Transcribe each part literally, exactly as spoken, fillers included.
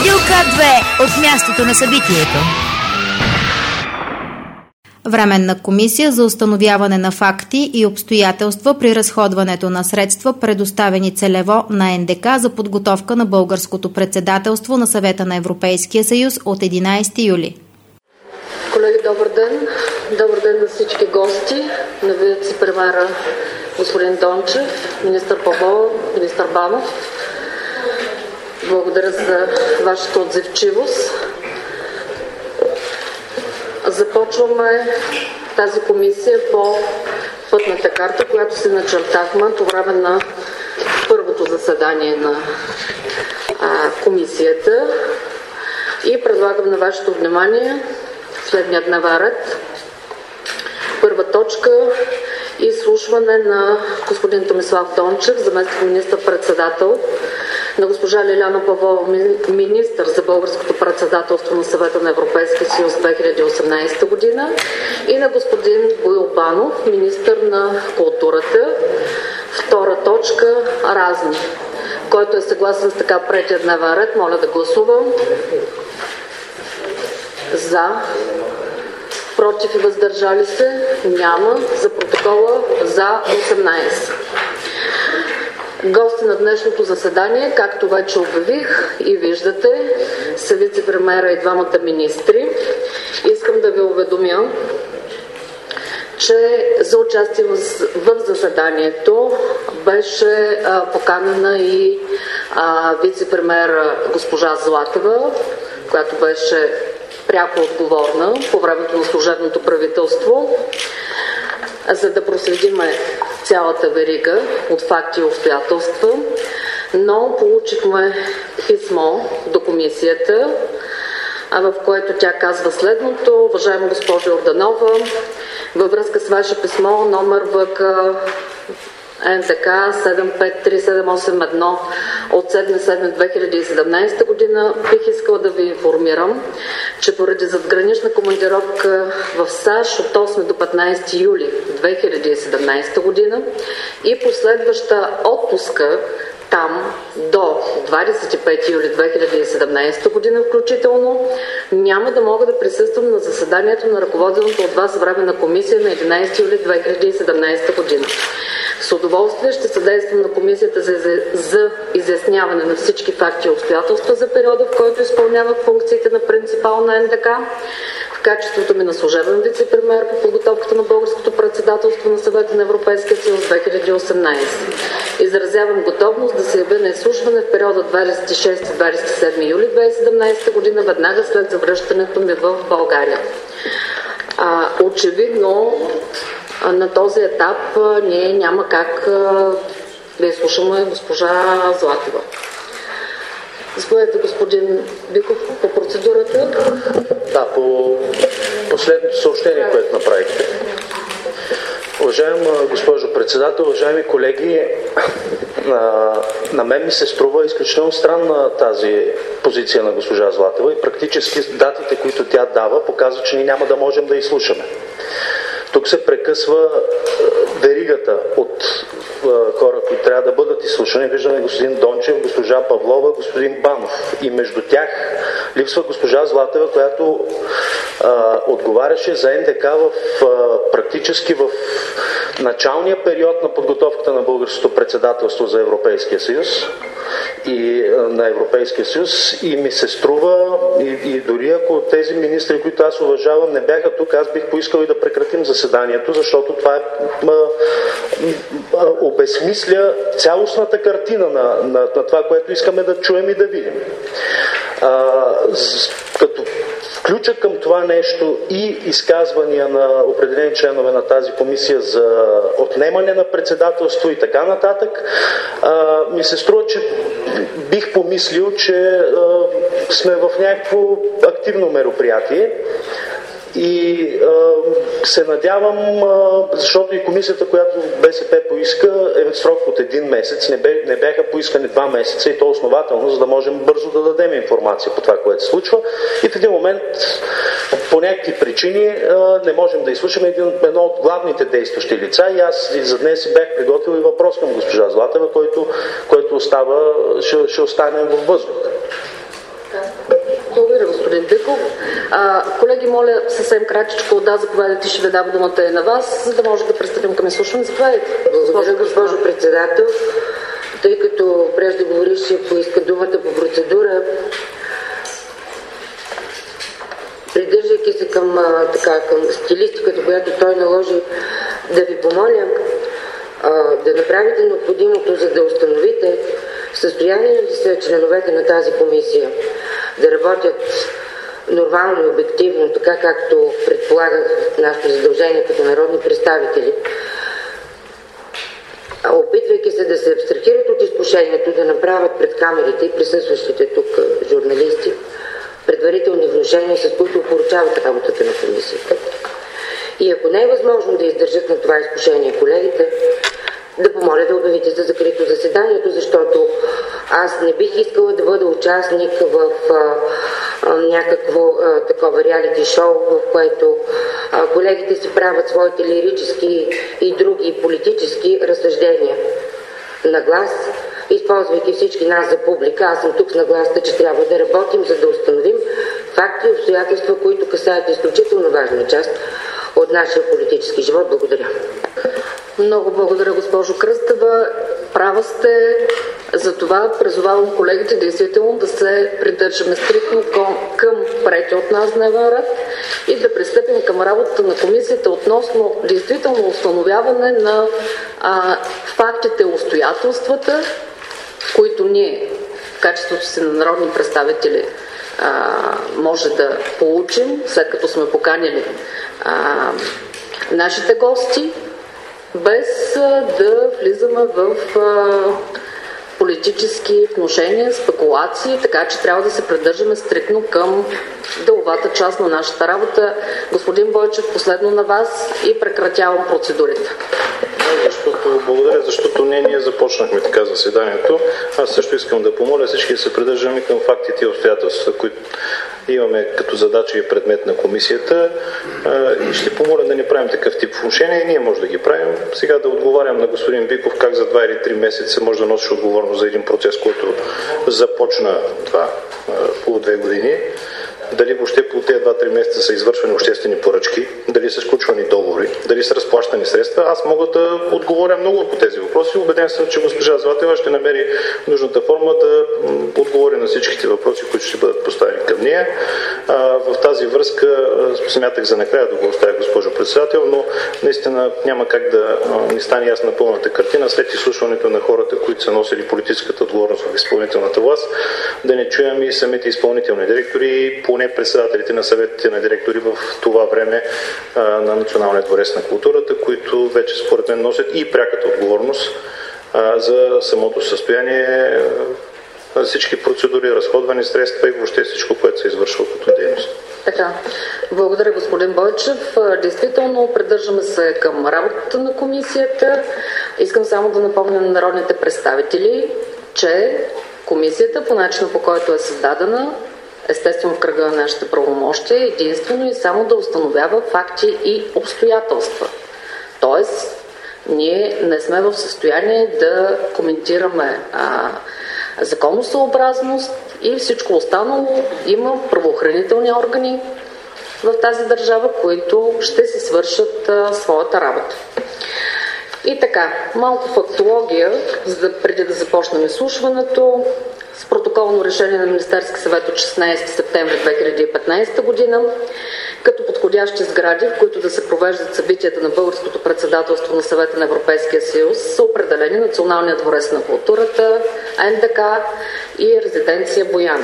Радио К две от мястото на събитието. Временна комисия за установяване на факти и обстоятелства при разходването на средства, предоставени целево на Н Д К за подготовка на българското председателство на Съвета на Европейския съюз от единайсети юли. Колеги, добър ден! Добър ден на всички гости, на вице-премиера господин Дончев, министър Павлова, министър Банов. Благодаря за вашата отзивчивост. Започваме тази комисия по пътната карта, която се начертахме по време на първото заседание на а, комисията и предлагам на вашето внимание следния дневен ред. Първа точка – изслушване на господин Томислав Дончев, заместник министър-председател, на госпожа Лиляна Павлова, министър за българското председателство на Съвета на Европейския съюз две хиляди и осемнайсета година, и на господин Боил Банов, министър на културата. Втора точка – разни. Който е съгласен с така приетия дневен ред, моля да гласувам. За. Против и въздържали се? Няма. За протокола за осемнайсет. Гости на днешното заседание, както вече обявих и виждате, са вице-премиера и двамата министри. Искам да ви уведомя, че за участие в заседанието беше а, поканена и а, вице-премиера госпожа Златева, която беше пряко отговорна по времето на служебното правителство, за да проследиме цялата верига от факти и обстоятелства, но получихме писмо до комисията, в което тя казва следното: уважаема госпожа Йорданова, във връзка с ваше писмо номер В К Н Д К седем пет три седем осем едно от седми юли две хиляди и седемнайсета година, бих искала да ви информирам, че поради задгранична командировка в САЩ от осми до петнайсети юли две хиляди и седемнайсета година и последваща отпуска там до двадесет и пети юли две хиляди и седемнайсета година включително, няма да мога да присъствам на заседанието на ръководената от вас временна комисия на единайсети юли две хиляди и седемнайсета година. С удоволствие ще съдействам на комисията за, за изясняване на всички факти и обстоятелства за периода, в който изпълнявах функциите на принципал на Н Д К, в качеството ми на служебен вице-премиер по подготовката на българското председателство на Съвета на Европейския съюз две хиляди и осемнайсета. Изразявам готовност да се явя на изслушване в периода двадесет и шести до двадесет и седми юли две хиляди и седемнайсета година, веднага след завръщането ми в България. А, очевидно, на този етап ние няма как да изслушаме госпожа Златева. Заповядайте, господин Биков, по процедурата. Да, по последното съобщение, което направихте. Уважаема госпожо председател, уважаеми колеги, на, на мен ми се струва изключително странна тази позиция на госпожа Златева и практически датите, които тя дава, показват, че ние няма да можем да изслушаме. Тук се прекъсва веригата от хора, които трябва да бъдат изслушани. Виждаме господин Дончев, госпожа Павлова, господин Банов. И между тях липсва госпожа Златева, която а, отговаряше за Н Д К в, а, практически в началния период на подготовката на българското председателство за Европейския съюз и а, на Европейския съюз. И ми се струва, и, и дори ако тези министри, които аз уважавам, не бяха тук, аз бих поискал и да прекратим заседанието, защото това е а, а, обезмисля цялостната картина на, на, на това, което искаме да чуем и да видим. А, като включа към това нещо и изказвания на определени членове на тази комисия за отнемане на председателство и така нататък, а, ми се струва, че бих помислил, че а, сме в някакво активно мероприятие. И а, се надявам, а, защото и комисията, която Б С П поиска, е в срок от един месец, не, бе, не бяха поискани два месеца и то основателно, за да можем бързо да дадем информация по това, което се случва. И в един момент, по някакви причини, а, не можем да изслушаме един, едно от главните действащи лица и аз и за днес си бях приготвил и въпрос към госпожа Златева, който, който остава, ще, ще остане във въздуха. господин Биков. А, колеги, моля съвсем кратичко, да, заповядайте, ще ви дам думата и на вас, за да може да пристъпим към изслушване. Заповядайте. Благодаря, госпожо председател. Тъй като преждеговорившия поиска думата по процедура, придържайки се към, а, така, към стилистиката, която той наложи, да ви помоля а, да направите необходимото, за да установите състояние ли са членовете на тази комисия да работят нормално и обективно, така както предполага нашето задължение като народни представители, опитвайки се да се абстрахират от изкушението да направят пред камерите и присъстващите тук журналисти предварителни внушения, с които опоручават работата на комисията. И ако не е възможно да издържат на това изкушение колегите, да помоля да обявите за закрито заседанието, защото аз не бих искала да бъда участник в а, а, някакво а, такова реалити шоу, в което а, колегите си правят своите лирически и други политически разсъждения на глас, използвайки всички нас за публика. Аз съм тук с нагласата, че трябва да работим, за да установим факти и обстоятелства, които касаят изключително важна част от нашия политически живот. Благодаря. Много благодаря, госпожо Кръстева. Права сте. За това призовавам колегите действително да се придържаме стриктно към, към приетия от нас дневен ред и да пристъпим към работата на комисията относно действително установяване на а, фактите и обстоятелствата, които ние в качеството си на народни представители а, може да получим, след като сме поканили а, нашите гости, без а, да влизаме в а, политически внушения, спекулации, така че трябва да се придържаме стриктно към деловата част на нашата работа. Господин Бойчев, последно на вас и прекратявам процедурите. Защото, благодаря, защото не ние започнахме така заседанието. Аз също искам да помоля всички да се придържаме към фактите и обстоятелствата, които имаме като задача и предмет на комисията. И ще помоля да не правим такъв тип внушения. Ние може да ги правим. Сега да отговарям на господин Биков как за два или три месеца може да носиш отговорност за един процес, който започна това по две години. Дали въобще по тези два-три месеца са извършвани обществени поръчки, дали са сключвани договори, дали са разплащани средства. Аз мога да отговоря много по тези въпроси. Убеден съм, че госпожа Златева ще намери нужната форма да отговори на всичките въпроси, които ще бъдат поставени към нея. А, в тази връзка смятах за накрая да го оставя, госпожо председател, но наистина няма как да ни стане ясна пълната картина след изслушването на хората, които са носили политическата отговорност в изпълнителната власт, да не чуем и самите изпълнителни директори, поне председателите на съветите на директори в това време а, на Националния дворец на културата, които вече според мен носят и пряката отговорност а, за самото състояние, а, всички процедури, разходвани средства и въобще всичко, което се извършва като дейност. Така, благодаря, господин Бойчев. Действително, придържаме се към работата на комисията. Искам само да напомня на народните представители, че комисията, по начина по който е създадена, естествено в кръга на нашите правомощия, единствено и само да установява факти и обстоятелства. Тоест, ние не сме в състояние да коментираме а, законосъобразност и всичко останало. Има правоохранителни органи в тази държава, които ще си свършат а, своята работа. И така, малко фактология, за да, преди да започнем изслушването. С протоколно решение на Министерски съвет от шестнайсети септември две хиляди и петнайсета година, като подходящи сгради, в които да се провеждат събитията на българското председателство на Съвета на Европейския съюз, са определени Националния дворец на културата, Н Д К и резиденция Бояна.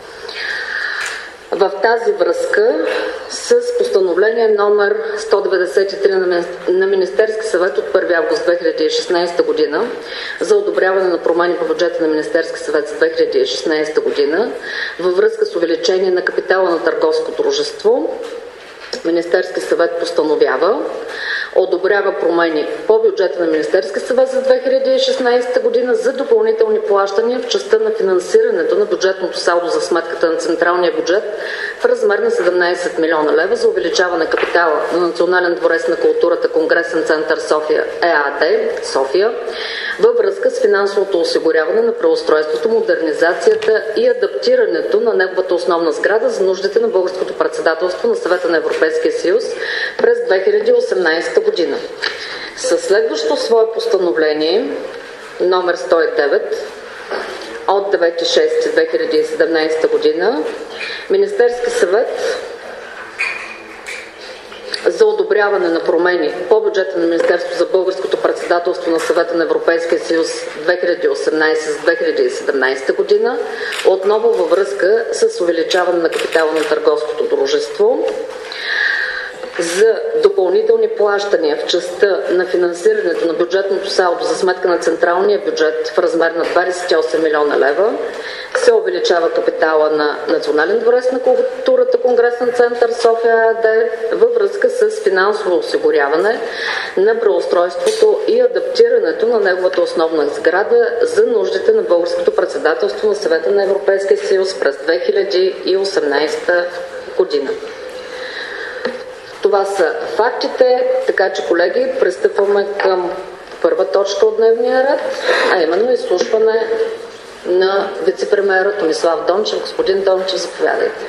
В тази връзка с постановление номер сто деветдесет и три на Министерски съвет от първи август две хиляди и шестнайсета година за одобряване на промени по бюджета на Министерски съвет за две хиляди и шестнайсета година във връзка с увеличение на капитала на търговско дружество, Министерски съвет постановява одобрява промени по бюджета на Министерския съвет за две хиляди и шестнадесета година за допълнителни плащания в частта на финансирането на бюджетното салдо за сметката на централния бюджет в размер на седемнадесет милиона лева за увеличаване капитала на Национален дворец на културата Конгресен център София ЕАД София във връзка с финансовото осигуряване на преустройството, модернизацията и адаптирането на неговата основна сграда за нуждите на българското председателство на Съвета на Европейския съюз през две хиляди и осемнадесета година. Със следващо свое постановление номер сто и девет от девети юни две хиляди и седемнадесета година Министерски съвет за одобряване на промени по бюджета на Министерството за българското председателство на Съвета на Европейския съюз две хиляди и осемнадесета - две хиляди и седемнадесета година, отново във връзка с увеличаване на капитала на търговското дружество, за допълнителни плащания в частта на финансирането на бюджетното салдо за сметка на централния бюджет в размер на двадесет и осем милиона лева, се увеличава капитала на Национален дворец на културата Конгресен център София ЕАД във връзка с финансово осигуряване на преустройството и адаптирането на неговата основна сграда за нуждите на българското председателство на Съвета на Европейския съюз през две хиляди и осемнадесета година. Това са фактите, така че, колеги, пристъпваме към първа точка от дневния ред, а именно изслушване на вице-премиера Томислав Дончев. Господин Дончев, заповядайте.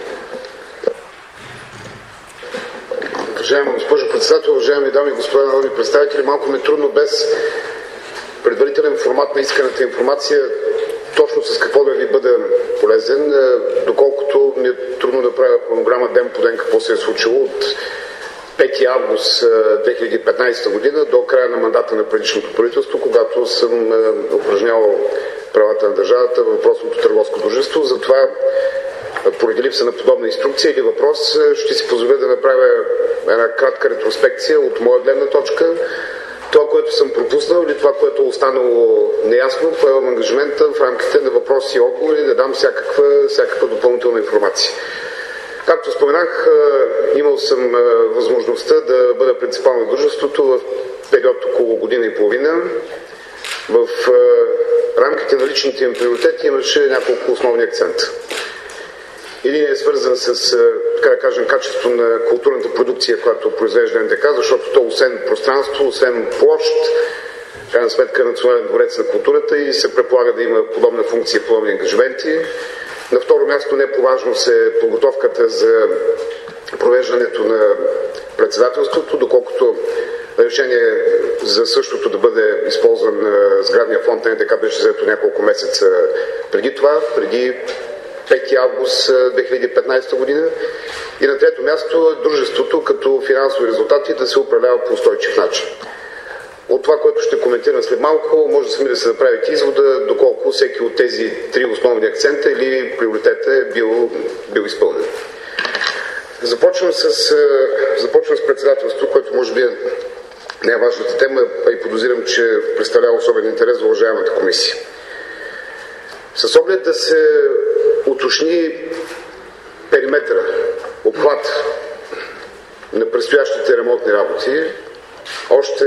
Уважаема госпожо председател, уважаеми дами и господа народни представители, малко ми е трудно без предварителен формат на исканата информация точно с какво да ви бъда полезен, доколкото ми е трудно да правя хронограма ден по ден какво се е случило от пети август две хиляди и петнадесета година до края на мандата на предишното правителство, когато съм упражнявал правата на държавата в въпросното търговско дружество. Затова, поради липса на подобна инструкция или въпрос, ще си позволя да направя една кратка ретроспекция от моя гледна точка. Това, което съм пропуснал или това, което е останало неясно, поемам ангажимента в рамките на въпроси и отговори да дам всякаква, всякаква допълнителна информация. Както споменах, имал съм възможността да бъда принципал на дружеството в период около година и половина. В рамките на личните им приоритети имаше няколко основни акцента. Един е свързан с, така да кажем, качество на културната продукция, която произвежда НДК, защото то освен пространство, освен площ, в крайна сметка Национален дворец на културата и се предполага да има подобна функция, подобни ангажименти. На второ място, не по-важно се подготовката за провеждането на председателството, доколкото решение за същото да бъде използван сградния фонд на НДК беше взето няколко месеца преди това, преди пети август две хиляди и петнадесета година. И на трето място, дружеството като финансови резултати да се управлява по устойчив начин. От това, което ще коментирам след малко, може да сами да се направите извода доколко всеки от тези три основни акцента или приоритета е бил, бил изпълнен. Започвам с, започвам с председателство, което може би е най-важната тема, а и подозирам, че представлява особен интерес за уважаемата комисия. С оглед да се уточни периметъра, обхват на предстоящите ремонтни работи, още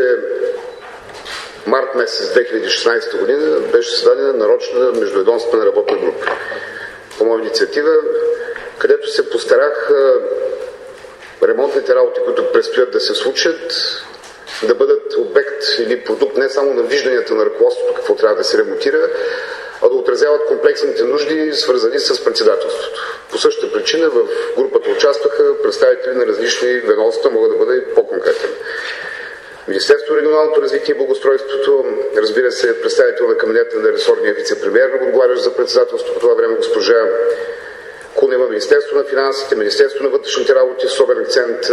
март месец две хиляди и шестнадесета година беше създадена нарочна междуведомствена работна група по моя инициатива, където се постарах ремонтните работи, които предстоят да се случат, да бъдат обект или продукт не само на вижданията на ръководството какво трябва да се ремонтира, а да отразяват комплексните нужди, свързани с председателството. По същата причина в групата участваха представители на различни ведомства, мога да бъда и по-конкретен. Министерството на регионалното развитие и благоустройството, разбира се, представител на кабинета на ресорния вице-премиер, отговарящ за председателството по това време госпожа Кунева, Министерство на финансите, Министерство на вътрешните работи, особен акцент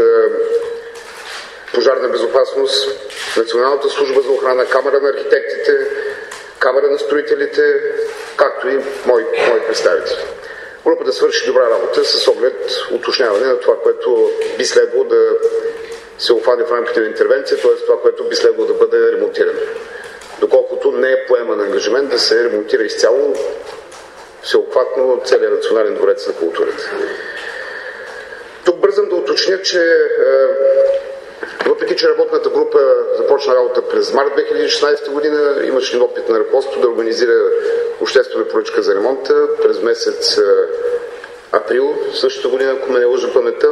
пожарна безопасност, Националната служба за охрана, Камара на архитектите, Камара на строителите, както и мои, мои представители. Групата да свърши добра работа с оглед уточняване на това, което би следвало да се обхване в рамките на интервенция, т.е. това, което би следвало да бъде ремонтирано. Доколкото не е поеман ангажимент да се ремонтира изцяло всеобхватно целият Национален дворец на културата. Тук бързам да уточня, че Въпреки че работната група започна работа през март две хиляди и шестнадесета година, имаше опит на ръководството да организира обществена поръчка за ремонта през месец април същата година, ако ме не лъжа паметта.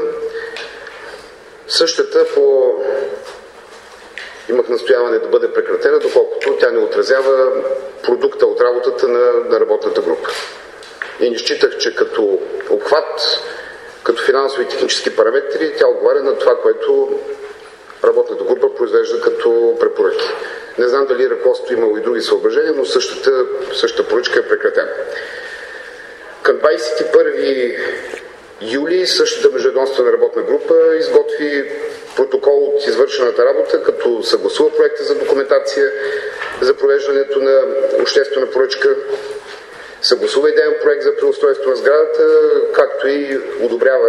Същата по... имах настояване да бъде прекратена, доколкото тя не отразява продукта от работата на, на работната група. И не считах, че като обхват, като финансови и технически параметри, тя отговаря на това, което работната група произвежда като препоръки. Не знам дали ръководството имало и други съображения, но същата, същата поръчка е прекратена. Към двадесет и първи юли същата междуведомствена работна група изготви протокол от извършената работа, като съгласува проекта за документация за провеждането на обществена поръчка, съгласува идеен проект за преустройство на сградата, както и одобрява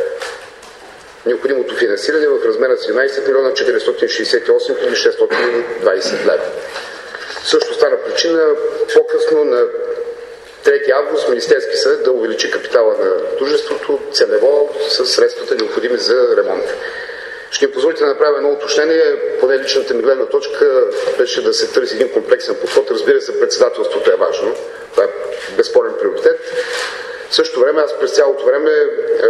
необходимото финансиране в размер на седемнадесет милиона четиристотин шестдесет и осем хиляди шестстотин и двадесет лева. Също стана причина по-късно на трети август Министерски съвет да увеличи капитала на дружеството целево с средствата необходими за ремонт. Ще ми позволите да направя едно уточнение, поне личната ми гледна точка беше да се търси един комплексен подход. Разбира се, председателството е важно, това е безспорен приоритет. В същото време, аз през цялото време е,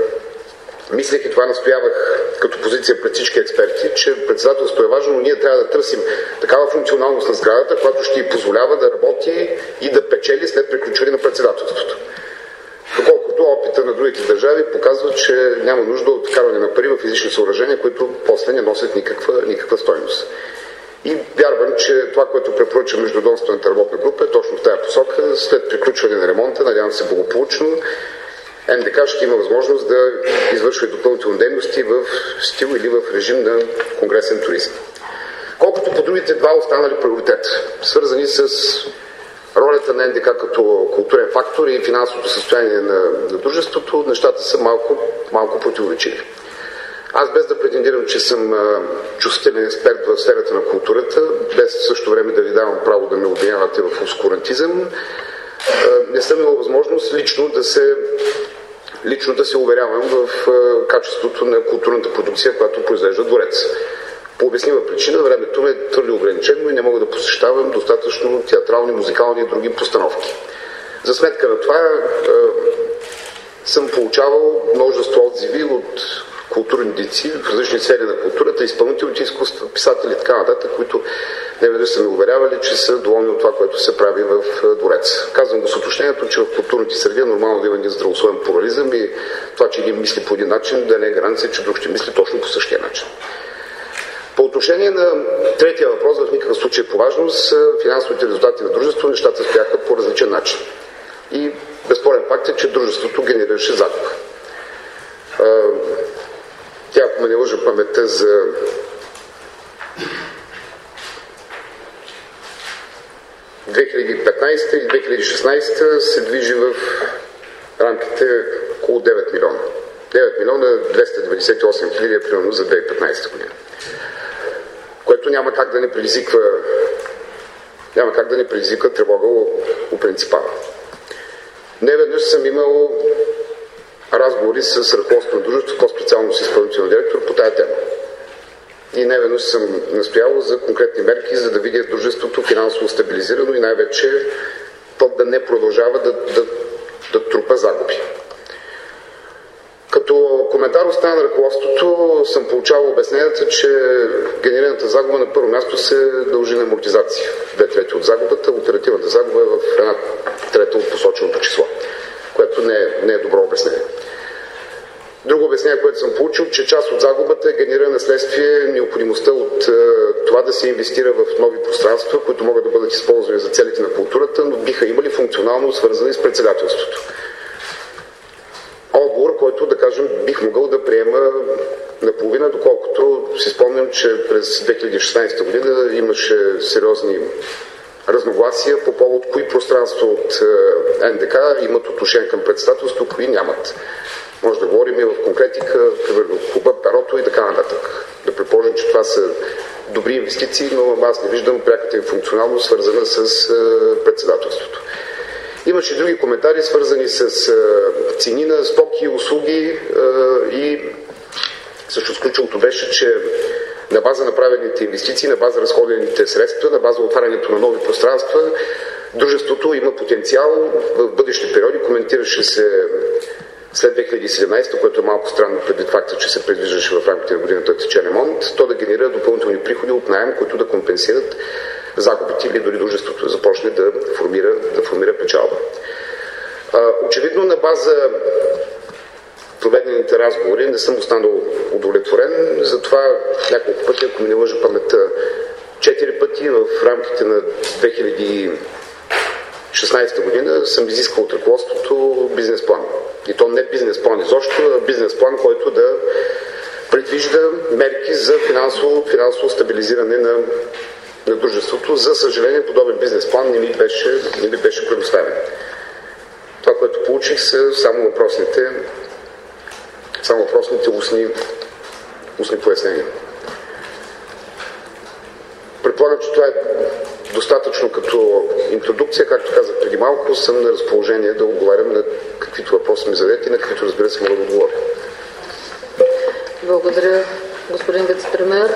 мислех и това настоявах като позиция пред всички експерти, че председателството е важно, но ние трябва да търсим такава функционалност на сградата, която ще й позволява да работи и да печели след приключване на председателството. Доколкото опита на другите държави показва, че няма нужда от вкарване на пари в физични съоръжения, които после не носят никаква, никаква стойност. И вярвам, че това, което препоръча междуведомствената работна група е точно в тази посока. След приключване на ремонта, надявам се благополучно, Н Д К ще има възможност да извършва допълнителни дейности в стил или в режим на конгресен туризъм. Колкото по другите два останали приоритета, свързани с ролята на Н Д К като културен фактор и финансовото състояние на, на дружеството, нещата са малко, малко противоречиви. Аз без да претендирам, че съм а, чувствителен експерт в сферата на културата, без в същото време да ви давам право да ме обвинявате в оскурантизъм, не съм имал възможност лично да се, лично да се уверявам в а, качеството на културната продукция, която произвежда Дворец. По обяснима причина, времето ме е твърде ограничено и не мога да посещавам достатъчно театрални, музикални и други постановки. За сметка на това а, съм получавал множество отзиви от културни дейци в различни сфери на културата, изпълнителните изкуства, писатели и така нататък, които не веднъж са ме уверявали, че са доволни от това, което се прави в Двореца. Казвам го с уточнението, че в културните среди е нормално да има един здравословен плурализъм и това, че един мисли по един начин, да не е гаранция, че друг ще мисли точно по същия начин. По отношение на третия въпрос, в никакъв случай по важност, финансовите резултати на дружеството, нещата стояха по различен начин. И безспорен факт е, че дружеството генерираше загуба. Тя, ако ме не лъжа паметта, за две хиляди и петнадесета и две хиляди и шестнадесета се движи в рамките около девет милиона. девет милиона двеста деветдесет и осем хиляди примерно за две хиляди и петнадесета година. Което няма как да не предизвиква няма как да не предизвиква тревога у принципала. Не веднъж съм имал разговори с ръководството на дружеството, по-специално с изпълнителния директор по тая тема. И неведнъж съм настоявал за конкретни мерки, за да видя дружеството финансово стабилизирано и най-вече то да не продължава да, да, да трупа загуби. Като коментар от страна на ръководството съм получавал обясненията, че генерираната загуба на първо място се дължи на амортизация. Две трети от загубата, оперативната загуба е в една трета от посоченото число, което не е, не е добро обяснение. Друго обяснение, което съм получил, че част от загубата е генерирана следствие необходимостта от е, това да се инвестира в нови пространства, които могат да бъдат използвани за целите на културата, но биха имали функционално свързани с председателството. Отговор, който, да кажем, бих могъл да приема наполовина, доколкото си спомням, че през две хиляди и шестнадесета година имаше сериозни разногласия по повод кои пространства от Н Д К имат отношение към председателството, кои нямат. Може да говорим и в конкретика, примерно клуба, перото и така нататък. Да предположим, че това са добри инвестиции, но аз не виждам пряката им функционалност, свързана с председателството. Имаше и други коментари, свързани с цени на стоки, услуги и Всъщност ключовото беше, че на база направените инвестиции, на база разходените средства, на база отварянето на нови пространства, дружеството има потенциал в бъдещи периоди. Коментираше се след две хиляди и седемнадесета, което е малко странно предвид факта, че се предвиждаше в рамките на годината тече ремонт, то да генерира допълнителни приходи от наем, които да компенсират загубите или дори дружеството да започне да формира, да формира печалба. Очевидно на база проведените разговори не съм останал удовлетворен, затова няколко пъти, ако ми не лъжа паметта, четири пъти в рамките на две хиляди и шестнадесета година съм изискал от ръководството бизнес план. И то не бизнес план изобщо, а бизнес план, който да предвижда мерки за финансово, финансово стабилизиране на, на дружеството. За съжаление, подобен бизнес план не ми беше, не ми беше предоставен. Това, което получих, са само въпросните, само въпросните устни, устни пояснения. Предполагам, че това е достатъчно като интродукция. Както казах преди малко, съм на разположение да отговарям на каквито въпроси ми зададете и на каквито, разбира се, мога да отговоря. Благодаря, господин вицепремиер.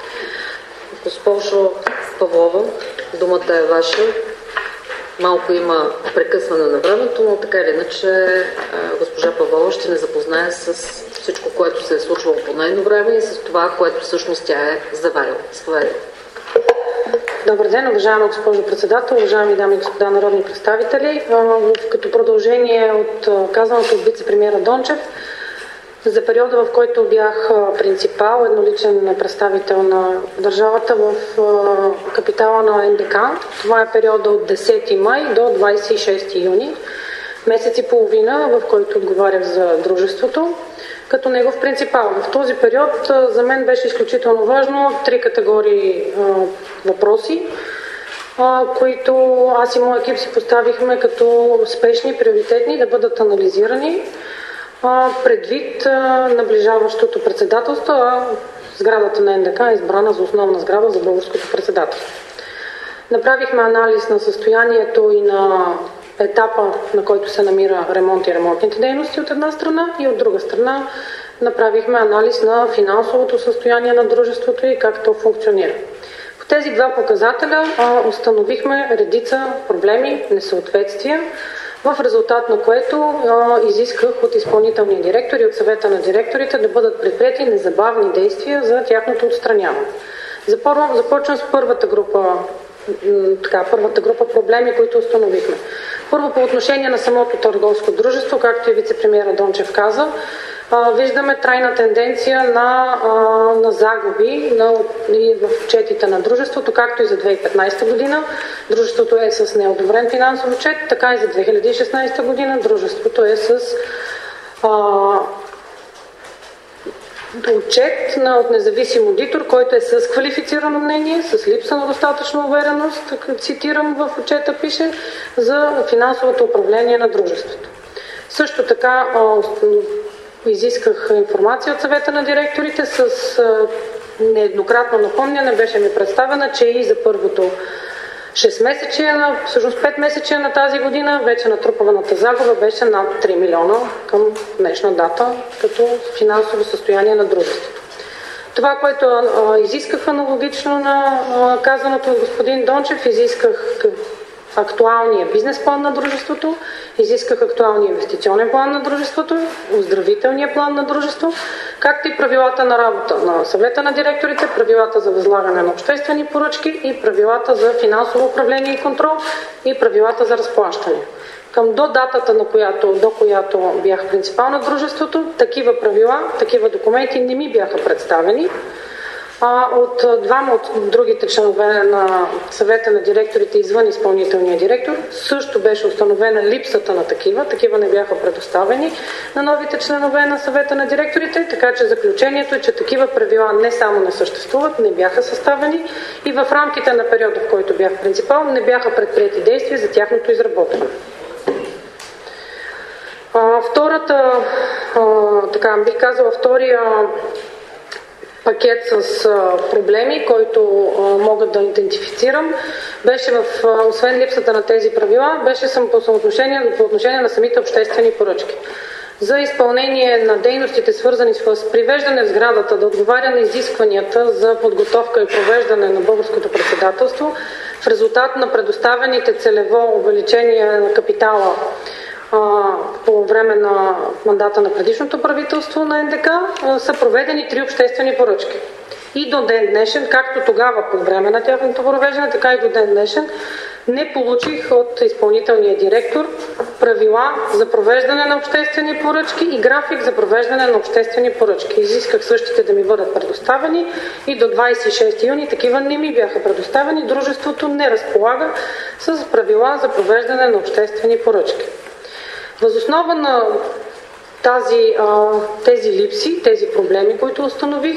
Госпожо Павлова, думата е ваша. Малко има прекъсване на времето, но така или иначе госпожа Павлова ще ни запознае с всичко, което се е случвало по нейно време и с това, което всъщност тя е заварила. Заповядайте. Добър ден, уважаема госпожо председател, уважаеми дами и господа народни представители. Като продължение от казаното от вицепремиера Дончев, за периода, в който бях принципал, едноличен представител на държавата в капитала на Н Д К, това е периода от десети май до двадесет и шести юни, месец и половина, в който отговарях за дружеството, като негов принципал. В този период за мен беше изключително важно три категории а, въпроси, а, които аз и моят екип си поставихме като спешни, приоритетни, да бъдат анализирани а, предвид а, наближаващото председателство, а сградата на Н Д К е избрана за основна сграда за българското председателство. Направихме анализ на състоянието и на етапа, на който се намира ремонт и ремонтните дейности от една страна и от друга страна направихме анализ на финансовото състояние на дружеството и как то функционира. По тези два показателя а, установихме редица проблеми, несъответствия, в резултат на което а, изисках от изпълнителния директор и от съвета на директорите да бъдат предприети незабавни действия за тяхното отстраняване. Започвам с първата група Така, първата група проблеми, които установихме. Първо, по отношение на самото търговско дружество, както и вицепремиера Дончев каза, виждаме трайна тенденция на, на загуби на, в отчетите на дружеството, както и за две хиляди и петнадесета година. Дружеството е с неодобрен финансов отчет, така и за две хиляди и шестнадесета година дружеството е с а, отчет на, от независим аудитор, който е с квалифицирано мнение, с липса на достатъчна увереност, цитирам в отчета пише, за финансовото управление на дружеството. Също така а, изисках информация от съвета на директорите с а, нееднократно напомняне, беше ми представена, че и за първото шест месече, всъщност пет месече на тази година, вече натрупаната загуба беше над три милиона към днешна дата, като финансово състояние на дружеството. Това, което а, изисках аналогично на а, казаното от господин Дончев, изисках актуалния бизнес план на дружеството, изисках актуалния инвестиционен план на дружеството, оздравителния план на дружество, както и правилата на работа на съвета на директорите, правилата за възлагане на обществени поръчки и правилата за финансово управление и контрол и правилата за разплащане. Към до датата, на която, до която бях принципал на дружеството, такива правила, такива документи не ми бяха представени. А от двама от другите членове на съвета на директорите извън изпълнителния директор също беше установена липсата на такива. Такива не бяха предоставени на новите членове на съвета на директорите, така че заключението е, че такива правила не само не съществуват, не бяха съставени и в рамките на периода, в който бях принципал, не бяха предприети действия за тяхното изработване. А, втората, а, така бих казала, втория пакет с а, проблеми, който а, мога да идентифицирам, беше в, а, освен липсата на тези правила, беше съм по, съотношение, по отношение на самите обществени поръчки. за изпълнение на дейностите, свързани с привеждане в сградата да отговаря на изискванията за подготовка и провеждане на българското председателство, в резултат на предоставените целево увеличение на капитала а, по време на мандата на предишното правителство на Н Д К, а, са проведени три обществени поръчки. И до ден днешен, както тогава по време на тяхното провеждане, така и до ден днешен, не получих от изпълнителния директор правила за провеждане на обществени поръчки и график за провеждане на обществени поръчки. Изисках същите да ми бъдат предоставени и до двадесет и шести юни такива не ми бяха предоставени. Дружеството не разполага с правила за провеждане на обществени поръчки. Въз основа на тази, тези липси, тези проблеми, които установих,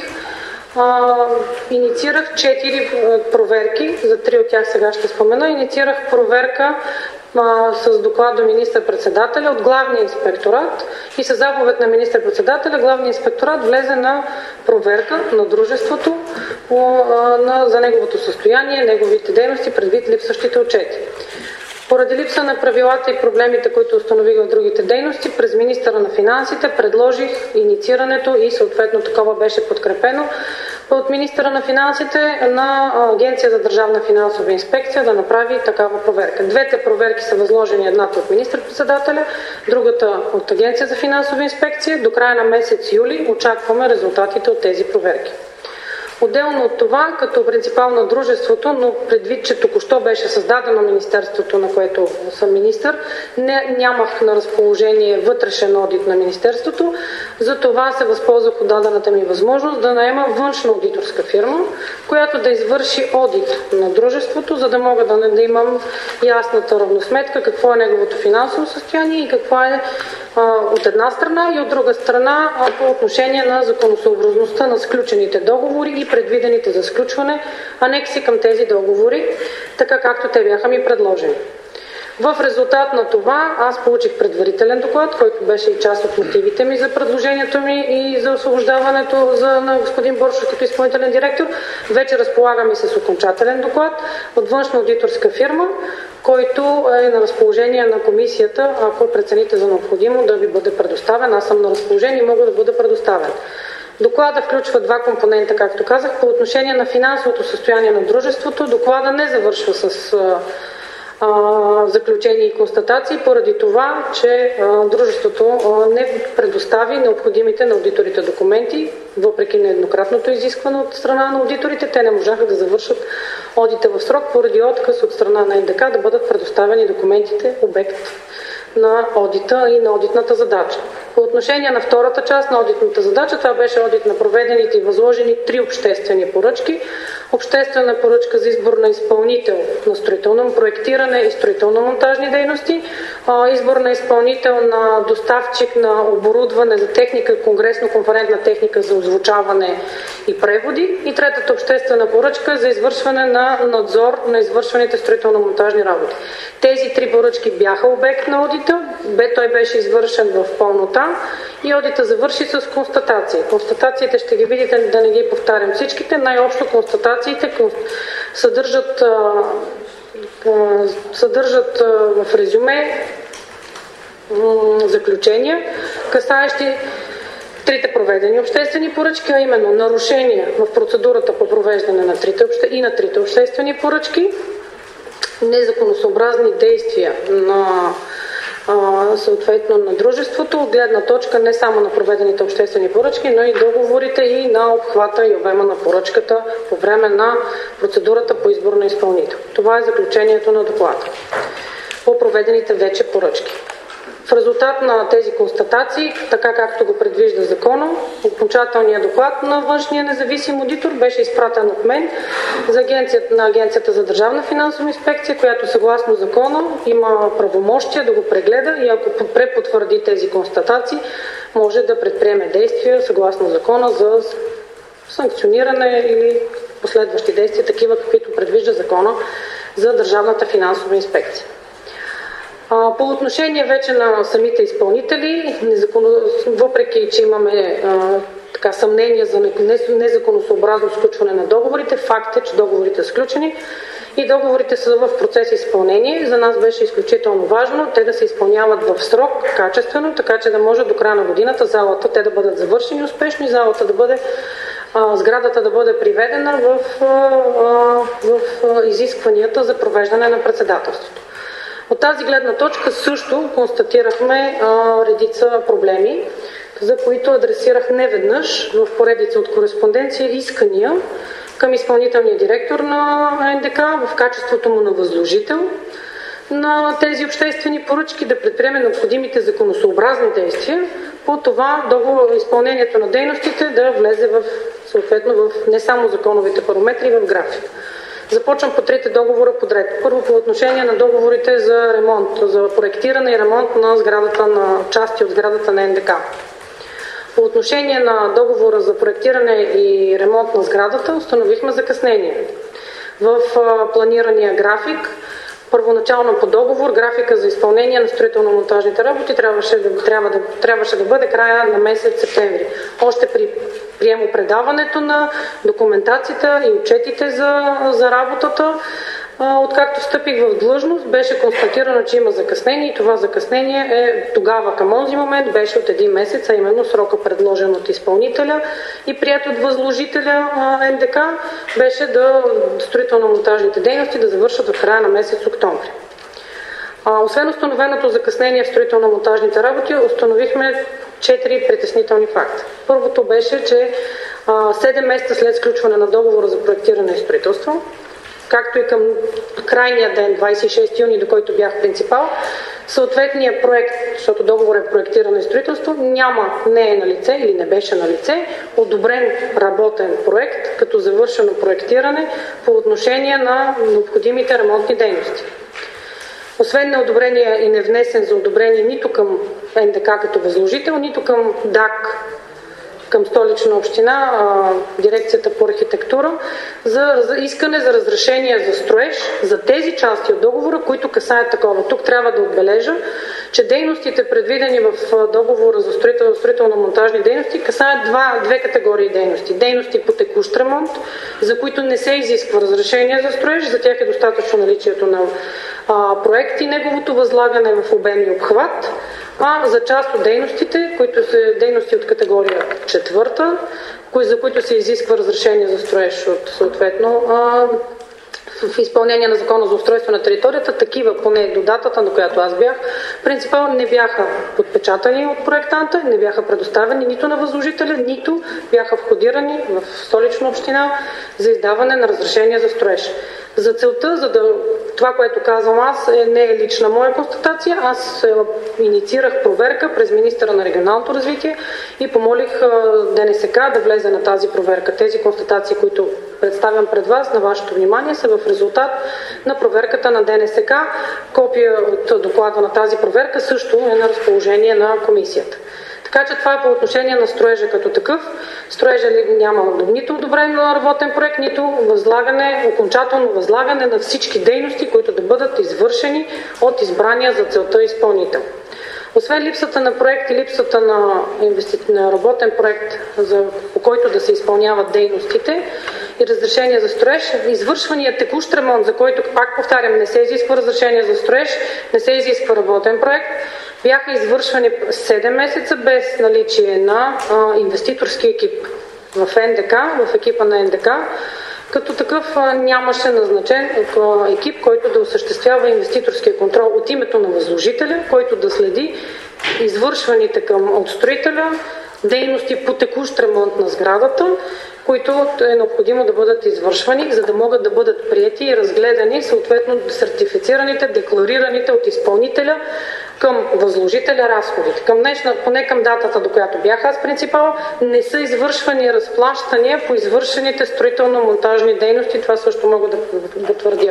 Uh, инициирах четири проверки, за три от тях сега ще спомена. Инициирах проверка uh, с доклад до министър-председателя от главния инспекторат и с заповед на министър-председателя главният инспекторат влезе на проверка на дружеството uh, на, за неговото състояние, неговите дейности, предвид липсващите отчети. Поради липса на правилата и проблемите, които установих в другите дейности, през министъра на финансите предложих инициирането и съответно такова беше подкрепено от министъра на финансите на Агенция за държавна финансова инспекция да направи такава проверка. Двете проверки са възложени, едната от министър-председателя, другата от Агенция за финансова инспекция. До края на месец юли очакваме резултатите от тези проверки. Отделно от това, като принципал на дружеството, но предвид, че току-що беше създадено министерството, на което съм министър, не, нямах на разположение вътрешен одит на министерството, затова се възползвах от дадената ми възможност да наема външна аудиторска фирма, която да извърши одит на дружеството, за да мога да, да имам ясната равносметка какво е неговото финансово състояние и каква е а, от една страна и от друга страна а, по отношение на законосъобразността на сключените договори и предвидените за сключване анекси към тези договори, така както те бяха ми предложени. В резултат на това аз получих предварителен доклад, който беше и част от мотивите ми за предложението ми и за освобождаването за, на господин Боршов като изпълнителен директор. Вече разполагам и с окончателен доклад от външна аудиторска фирма, който е на разположение на комисията, ако прецените за необходимо да ви бъде предоставен. Аз съм на разположение и мога да бъда предоставен. Доклада включва два компонента, както казах. По отношение на финансовото състояние на дружеството, доклада не завършва с а, а, заключения и констатации, поради това, че а, дружеството а, не предостави необходимите на аудиторите документи, въпреки нееднократното изискване от страна на аудиторите. Те не можаха да завършат одита в срок, поради отказ от страна на Н Д К да бъдат предоставени документите обект на одита и на одитната задача. По отношение на втората част на одитната задача, това беше одит на проведените и възложени три обществени поръчки. Обществена поръчка за избор на изпълнител на строително проектиране и строително-монтажни дейности, избор на изпълнител на доставчик на оборудване за техника, конгресно-конферентна техника за озвучаване и преводи и третата обществена поръчка за извършване на надзор на извършваните строително-монтажни работи. Тези три поръчки бяха обект на одита, бе той беше извършен в пълнота и одита завърши с констатации. Констатациите ще ги видите, да не ги повтарям всичките. Най-общо констатациите съдържат, съдържат в резюме заключения, касаещи трите проведени обществени поръчки, а именно нарушения в процедурата по провеждане на трите обще... и на трите обществени поръчки, незаконосъобразни действия на съответно на дружеството, от гледна точка не само на проведените обществени поръчки, но и договорите и на обхвата и обема на поръчката по време на процедурата по избор на изпълнител. Това е заключението на доклада по проведените вече поръчки. В резултат на тези констатации, така както го предвижда закона, окончателният доклад на външния независим аудитор беше изпратен от мен за агенцията, на Агенцията за държавна финансова инспекция, която съгласно закона има правомощия да го прегледа и ако препотвърди тези констатации, може да предприеме действия съгласно закона за санкциониране или последващи действия, такива каквито предвижда закона за държавната финансова инспекция. По отношение вече на самите изпълнители, въпреки че имаме така, съмнения за незаконосъобразно сключване на договорите. Факт е, че договорите са сключени и договорите са в процес изпълнение. За нас беше изключително важно те да се изпълняват в срок, качествено, така че да може до края на годината залата, те да бъдат завършени успешно и залата да бъде, а, сградата да бъде приведена в, а, в а, изискванията за провеждане на председателството. От тази гледна точка също констатирахме а, редица проблеми, за които адресирах неведнъж в поредица от кореспонденция искания към изпълнителния директор на НДК в качеството му на възложител на тези обществени поръчки да предприеме необходимите законосъобразни действия по това договор, изпълнението на дейностите да влезе в, съответно в не само законовите параметри, в график. Започвам по трите договора подред. Първо по отношение на договорите за ремонт, за проектиране и ремонт на сградата, на части от сградата на НДК. По отношение на договора за проектиране и ремонт на сградата установихме закъснение. В планирания график, първоначално по договор, графика за изпълнение на строително-монтажните работи трябваше да, трябва да, трябваше да бъде края на месец септември. Още при приемо-предаването на документацията и отчетите за, за работата, откакто встъпих в длъжност, беше констатирано, че има закъснение и това закъснение е тогава към онзи момент беше от един месец, а именно срока предложен от изпълнителя и прият от възложителя НДК беше да строително-монтажните дейности да завършат в края на месец октомври. А, освен установеното закъснение в строително-монтажните работи, установихме четири притеснителни факта. Първото беше, че седем месеца след сключване на договора за проектиране и строителство, както и към крайния ден, двадесет и шести юни, до който бях принципал, съответният проект, защото договор е проектиране и строителство, няма, не е на лице или не беше на лице, одобрен работен проект, като завършено проектиране по отношение на необходимите ремонтни дейности. Освен неодобрение и невнесен за одобрение нито към НДК като възложител, нито към ДАК, към Столична община, дирекцията по архитектура, за, за искане за разрешение за строеж за тези части от договора, които касаят такова. Тук трябва да отбележа, че дейностите, предвидени в договора за строител, строително-монтажни дейности, касаят два, две категории дейности. Дейности по текущ ремонт, за които не се изисква разрешение за строеж, за тях е достатъчно наличието на а, проект и неговото възлагане в обем и обхват, а за част от дейностите, които са дейности от категория четвърта, кои, за които се изисква разрешение за строеж от съответно а, в изпълнение на Закона за устройство на територията, такива поне до датата, на която аз бях принципал, не бяха подпечатани от проектанта, не бяха предоставени нито на възложителя, нито бяха входирани в Столична община за издаване на разрешение за строеж. За целта, за да това, което казвам аз, е, не е лична моя констатация. Аз е, инициирах проверка през министъра на регионалното развитие и помолих е, ДНСК да влезе на тази проверка. Тези констатации, които представям пред вас, на вашето внимание, са в резултат на проверката на ДНСК. Копия от доклада на тази проверка също е на разположение на комисията. Така че това е по отношение на строежа като такъв. Строежа няма нито одобрен работен проект, нито възлагане, окончателно възлагане на всички дейности, които да бъдат извършени от избрания за целта изпълнител. Освен липсата на проект и липсата на, инвести... на работен проект, за... по който да се изпълняват дейностите и разрешение за строеж, извършвания текущ ремонт, за който, пак повтарям, не се изисква разрешение за строеж, не се изисква работен проект, бяха извършвани седем месеца без наличие на а, инвеститорски екип в НДК, в екипа на НДК. Като такъв а, нямаше назначен а, екип, който да осъществява инвеститорския контрол от името на възложителя, който да следи извършваните към от строителя дейности по текущ ремонт на сградата, които е необходимо да бъдат извършвани, за да могат да бъдат приети и разгледани, съответно сертифицираните, декларираните от изпълнителя към възложителя разходите. Към днешна, поне към датата, до която бях аз принципал, не са извършвани разплащания по извършените строително-монтажни дейности. Това също мога да го твърдя.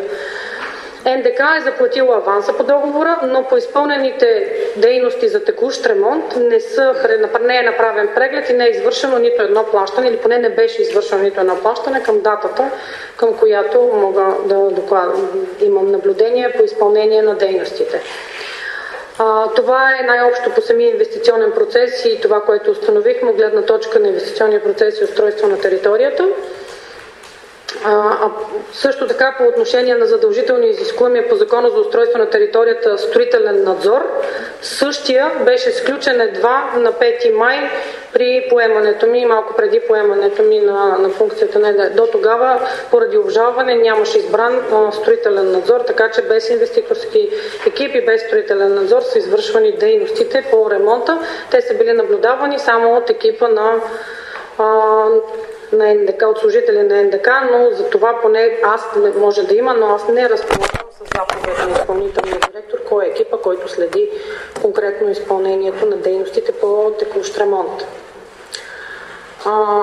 НДК е заплатила аванса по договора, но по изпълнените дейности за текущ ремонт не, са, не е направен преглед и не е извършено нито едно плащане, или поне не беше извършено нито едно плащане към датата, към която мога да докладвам. Имам наблюдение по изпълнение на дейностите. А, това е най-общо по самия инвестиционен процес и това, което установихме от гледна точка на инвестиционния процес и устройство на територията. А, а също така по отношение на задължителни изискуемия по Закона за устройство на територията строителен надзор, същия беше сключен едва на пети май при поемането ми, малко преди поемането ми на, на функцията на до тогава, поради обжалване нямаше избран а, строителен надзор, така че без инвеститорски екипи, без строителен надзор са извършвани дейностите по ремонта. Те са били наблюдавани само от екипа на а, на Н Д К, от служители на Н Д К, но за това поне аз може да има, но аз не разполагам с заповед на изпълнителния директор, кой е екипа, който следи конкретно изпълнението на дейностите по текущ ремонт. А,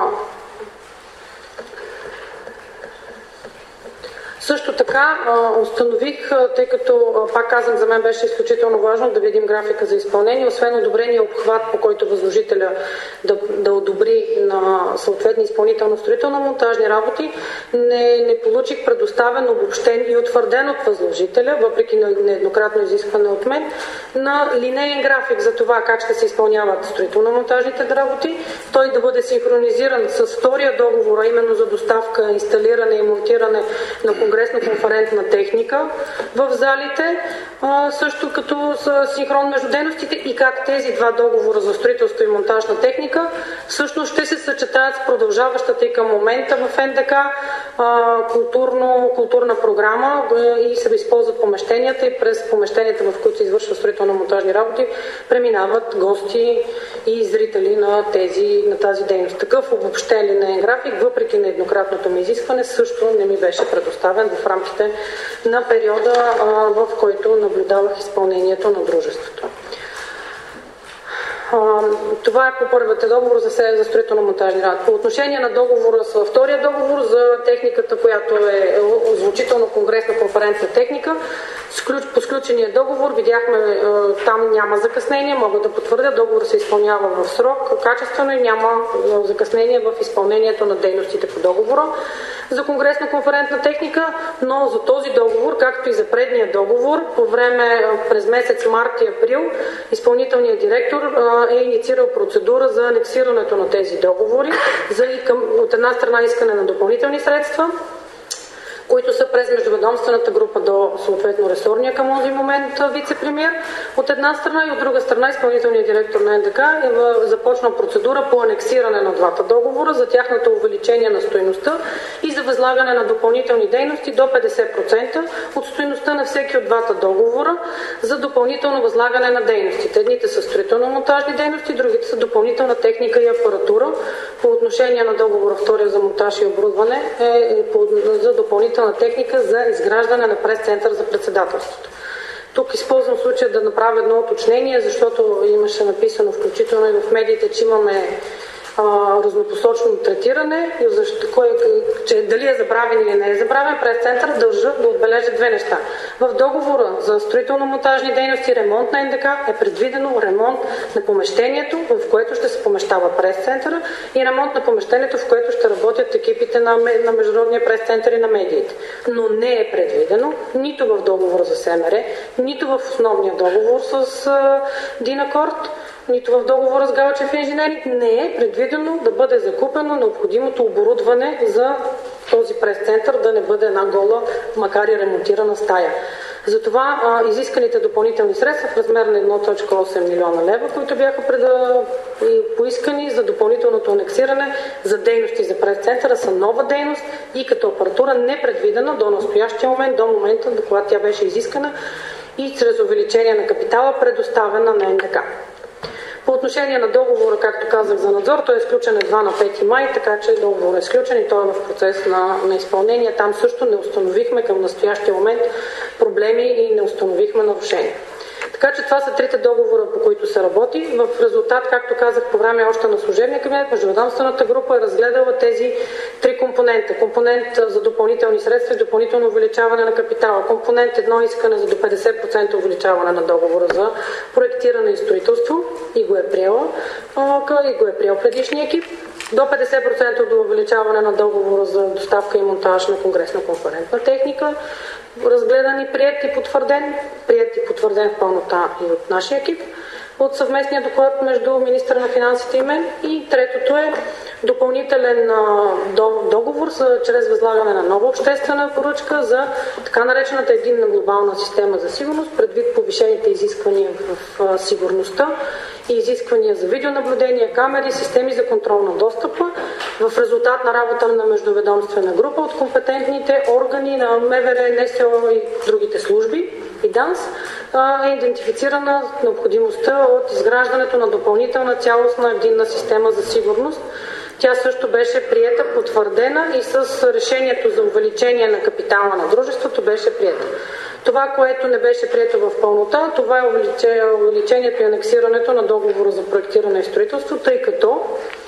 Също така установих, тъй като, пак казвам, за мен беше изключително важно да видим графика за изпълнение, освен одобрения обхват, по който възложителя да, да одобри на съответни изпълнително-строително-монтажни работи, не, не получих предоставен, обобщен и утвърден от възложителя, въпреки нееднократно изискване от мен, на линеен график за това как ще се изпълняват строително-монтажните работи, той да бъде синхронизиран с втория договор, а именно за доставка, инсталиране и монтиране на конгресно-конферентна техника в залите, а, също като с синхрон между дейностите и как тези два договора за строителство и монтаж на техника всъщност ще се съчетаят с продължаващата и към момента в Н Д К а, културно, културна програма и се използват помещенията и през помещенията, в които се извършват строително-монтажни работи, преминават гости и зрители на, тези, на тази дейност. Такъв обобщен линеен график, въпреки на еднократното ми изискване, също не ми беше предоставен в рамките на периода, в който наблюдавах изпълнението на дружеството. Това е по първата договор за, за строително-монтажни работи. По отношение на договора с втория договор за техниката, която е озвучително конгресна конферентна техника, по сключения договор видяхме, там няма закъснение, мога да потвърдя, договор се изпълнява в срок, качествено и няма закъснение в изпълнението на дейностите по договора за конгресна конферентна техника, но за този договор, както и за предния договор, по време през месец март и април, изпълнителният директор е инициирал процедура за анексирането на тези договори, за и към, от една страна искане на допълнителни средства, които са през междуведомствената група до съответно ресорния към този момент вице-премиер. От една страна и от друга страна изпълнителният директор на Н Д К е започнал процедура по анексиране на двата договора за тяхната увеличение на стойността и за възлагане на допълнителни дейности до петдесет процента от стойността на всеки от двата договора за допълнително възлагане на дейностите. Едните са строително-монтажни дейности, другите са допълнителна техника и апаратура. По отношение на договора втория за монтаж и оборудване е за допълнителна на техника за изграждане на прес-център за председателството. Тук използвам случая да направя едно уточнение, защото имаше написано включително и в медиите, че имаме а, разнопосочно третиране, защо, кой, че дали е забравен или не е забравен, прес-център дължа да отбележа две неща. В договора за строително-монтажни дейности ремонт на Н Д К е предвидено ремонт на помещението, в което ще се помещава прес-центъра, и ремонт на помещението, в което ще работят екипите на, на Международния прес-център и на медиите. Но не е предвидено нито в договора за С М Р, нито в основния договор с а, Динакорд, нито в договора с Галчев инженеринг не е предвидено да бъде закупено необходимото оборудване за този прес-център, да не бъде една гола, макар и ремонтирана стая. Затова а, изисканите допълнителни средства в размер на едно цяло осем милиона лева, които бяха преда... поискани за допълнителното анексиране за дейности за прес-центъра, са нова дейност и като апаратура не предвидена до настоящия момент, до момента, до когато тя беше изискана и чрез увеличение на капитала предоставена на Н Д К. По отношение на договора, както казах, за надзор, той е сключен едва на пети май, така че договор е сключен и той е в процес на, на изпълнение. Там също не установихме към настоящия момент проблеми и не установихме нарушения. Така че това са трите договора, по които се работи. В резултат, както казах по време още на служебния кабинет, междуведомствената група е разгледала тези три компонента. Компонент за допълнителни средства и допълнително увеличаване на капитала. Компонент едно искане за до петдесет процента увеличаване на договора за проектиране и строителство и го е приела, и го е приел предишния екип. до петдесет процента до увеличаване на договора за доставка и монтаж на конгресна конферентна техника, разгледан и приет и потвърден, приет и потвърден в пълнота и от нашия екип, от съвместния доклад между министъра на финансите и мен. И третото е допълнителен а, договор за, чрез възлагане на нова обществена поръчка за така наречената единна глобална система за сигурност, предвид повишените изисквания в а, сигурността и изисквания за видеонаблюдение, камери, системи за контрол на достъпа. В резултат на работа на междуведомствена група от компетентните органи на МВР, НСО и другите служби и ДАНС е идентифицирана необходимостта от изграждането на допълнителна цялостна единна система за сигурност. Тя също беше приета, потвърдена и с решението за увеличение на капитала на дружеството беше приета. Това, което не беше прието в пълнота, това е увеличението и анексирането на договора за проектиране и строителство, тъй като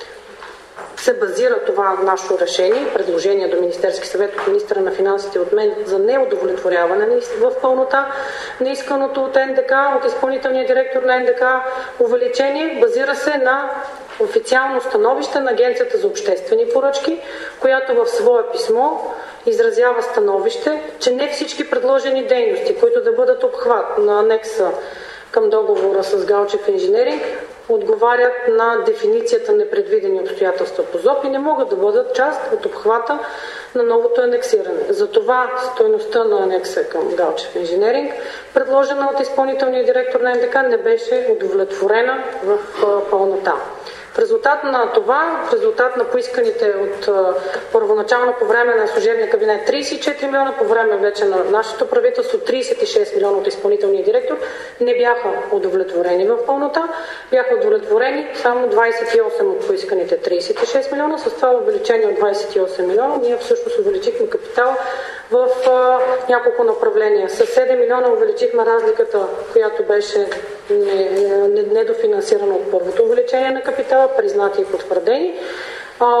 се базира това наше решение, предложение до Министерски съвет от министъра на финансите от мен за неудовлетворяване в пълнота на исканото от НДК, от изпълнителния директор на НДК увеличение, базира се на официално становище на Агенцията за обществени поръчки, която в свое писмо изразява становище, че не всички предложени дейности, които да бъдат обхват на анекса към договора с Галчев инженеринг, отговарят на дефиницията непредвидени обстоятелства по ЗОП и не могат да бъдат част от обхвата на новото анексиране. Затова стойността на анекса към Галчев инженеринг, предложена от изпълнителния директор на НДК, не беше удовлетворена в пълнота. В резултат на това, в резултат на поисканите от а, първоначално по време на служебния кабинет тридесет и четири милиона, по време вече на нашето правителство тридесет и шест милиона от изпълнителния директор, не бяха удовлетворени в пълнота. Бяха удовлетворени само двадесет и осем от поисканите тридесет и шест милиона. С това увеличение от двадесет и осем милиона ние всъщност увеличихме капитал в а, няколко направления. С седем милиона увеличихме разликата, която беше недофинансирана не, не от първото увеличение на капитала, признати и потвърдени. А,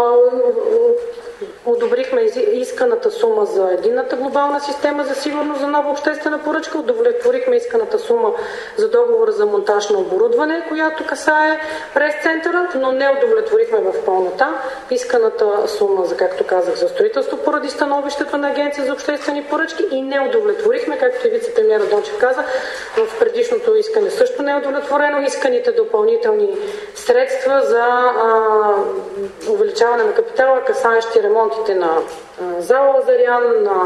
одобрихме исканата сума за единната глобална система за сигурност за нова обществена поръчка, удовлетворихме исканата сума за договора за монтаж на оборудване, която касае прес-центъра, но не удовлетворихме в пълнота исканата сума, за, както казах, за строителство поради становището на Агенция за обществени поръчки и не удовлетворихме, както и вице-премиерът Дончев каза, в предишното искане също не е удовлетворено, исканите допълнителни средства за а, увеличаване на капитала, касаещи ремонтите на а, зала Лазарян, на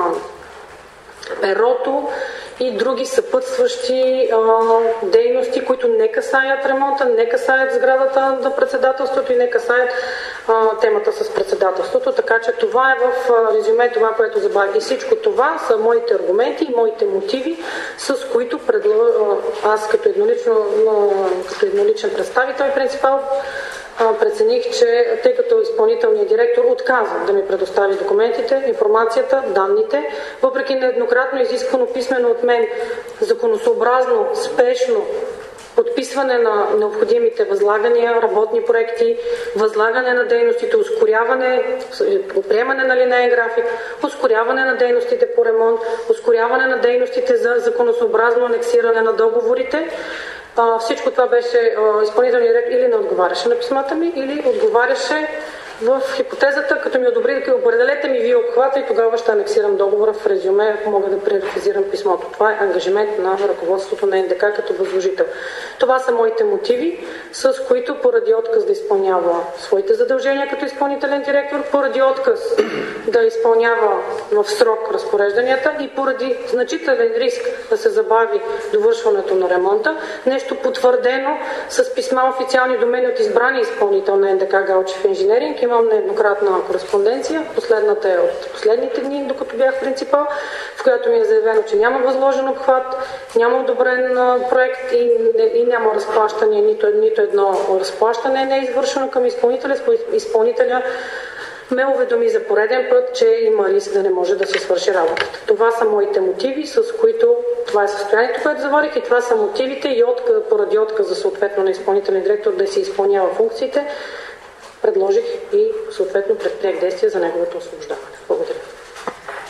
перото и други съпътстващи а, дейности, които не касаят ремонта, не касаят сградата на председателството и не касаят а, темата с председателството. Така че това е в а, резюме това, което забави. И всичко това са моите аргументи и моите мотиви, с които предла... аз като, еднолично, като едноличен представител и принципал прецених, че тъй като изпълнителният директор отказа да ми предостави документите, информацията, данните, въпреки нееднократно изискано писмено от мен законосъобразно, спешно подписване на необходимите възлагания, работни проекти, възлагане на дейностите, ускоряване, приемане на линеен график, ускоряване на дейностите по ремонт, ускоряване на дейностите за законосъобразно анексиране на договорите. А, всичко това беше изпълнителният директор или не отговаряше на писмата ми, или отговаряше в хипотезата, като ми одобри, определете ми вие обхвата и тогава ще анексирам договора в резюме, ако мога да пререфизирам писмото. Това е ангажимент на ръководството на НДК като възложител. Това са моите мотиви, с които поради отказ да изпълнява своите задължения като изпълнителен директор, поради отказ да изпълнява в срок разпорежданията и поради значителен риск да се забави довършването на ремонта, нещо потвърдено с писма официални до мен от избрани изпълнител на НДК Галчев инженеринг. Имам нееднократна кореспонденция. Последната е от последните дни, докато бях принципал, в която ми е заявено, че няма възложен обхват, няма одобрен проект и, и няма разплащане, нито, нито едно разплащане не е извършено към изпълнителя. Изпълнителя ме уведоми за пореден път, че има риск да не може да се свърши работата. Това са моите мотиви, с които това е състоянието, което заварих, и това са мотивите и отказ, поради отказа съответно на изпълнителен директор да си изпълнява функциите, предложих и съответно предприех действия за неговото освобождаване. Благодаря.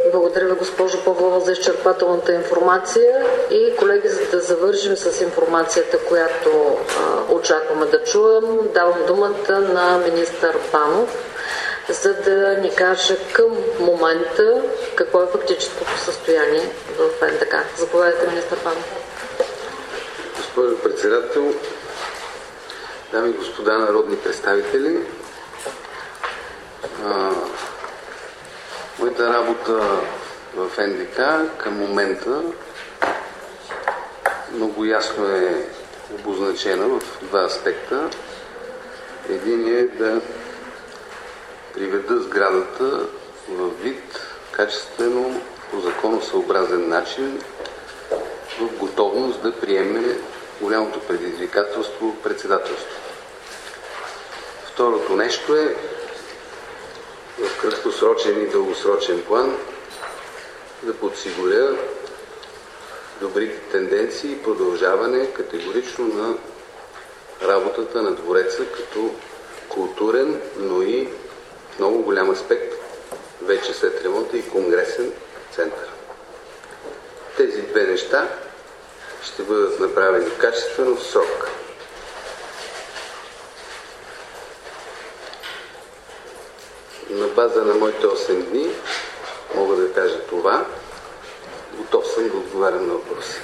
Благодаря ви, госпожо Павлова, за изчерпателната информация. И, колеги, за да завършим с информацията, която а, очакваме да чуем, давам думата на министър Банов, за да ни каже към момента какво е фактическото състояние в Н Д К. Заповядайте, министър Банов. Госпожо председател, дами и господа народни представители, а, моята работа в Н Д К към момента много ясно е обозначена в два аспекта. Един е да приведа сградата в вид, качествено, по законосъобразен начин, в готовност да приеме голямото предизвикателство председателство. Второто нещо е в краткосрочен и дългосрочен план да подсигуря добрите тенденции и продължаване категорично на работата на двореца като културен, но и в много голям аспект вече след ремонта и конгресен център. Тези две неща ще бъдат направени качествено в срок. На база на моите осем дни мога да кажа това. Готов съм да отговарям на въпроси.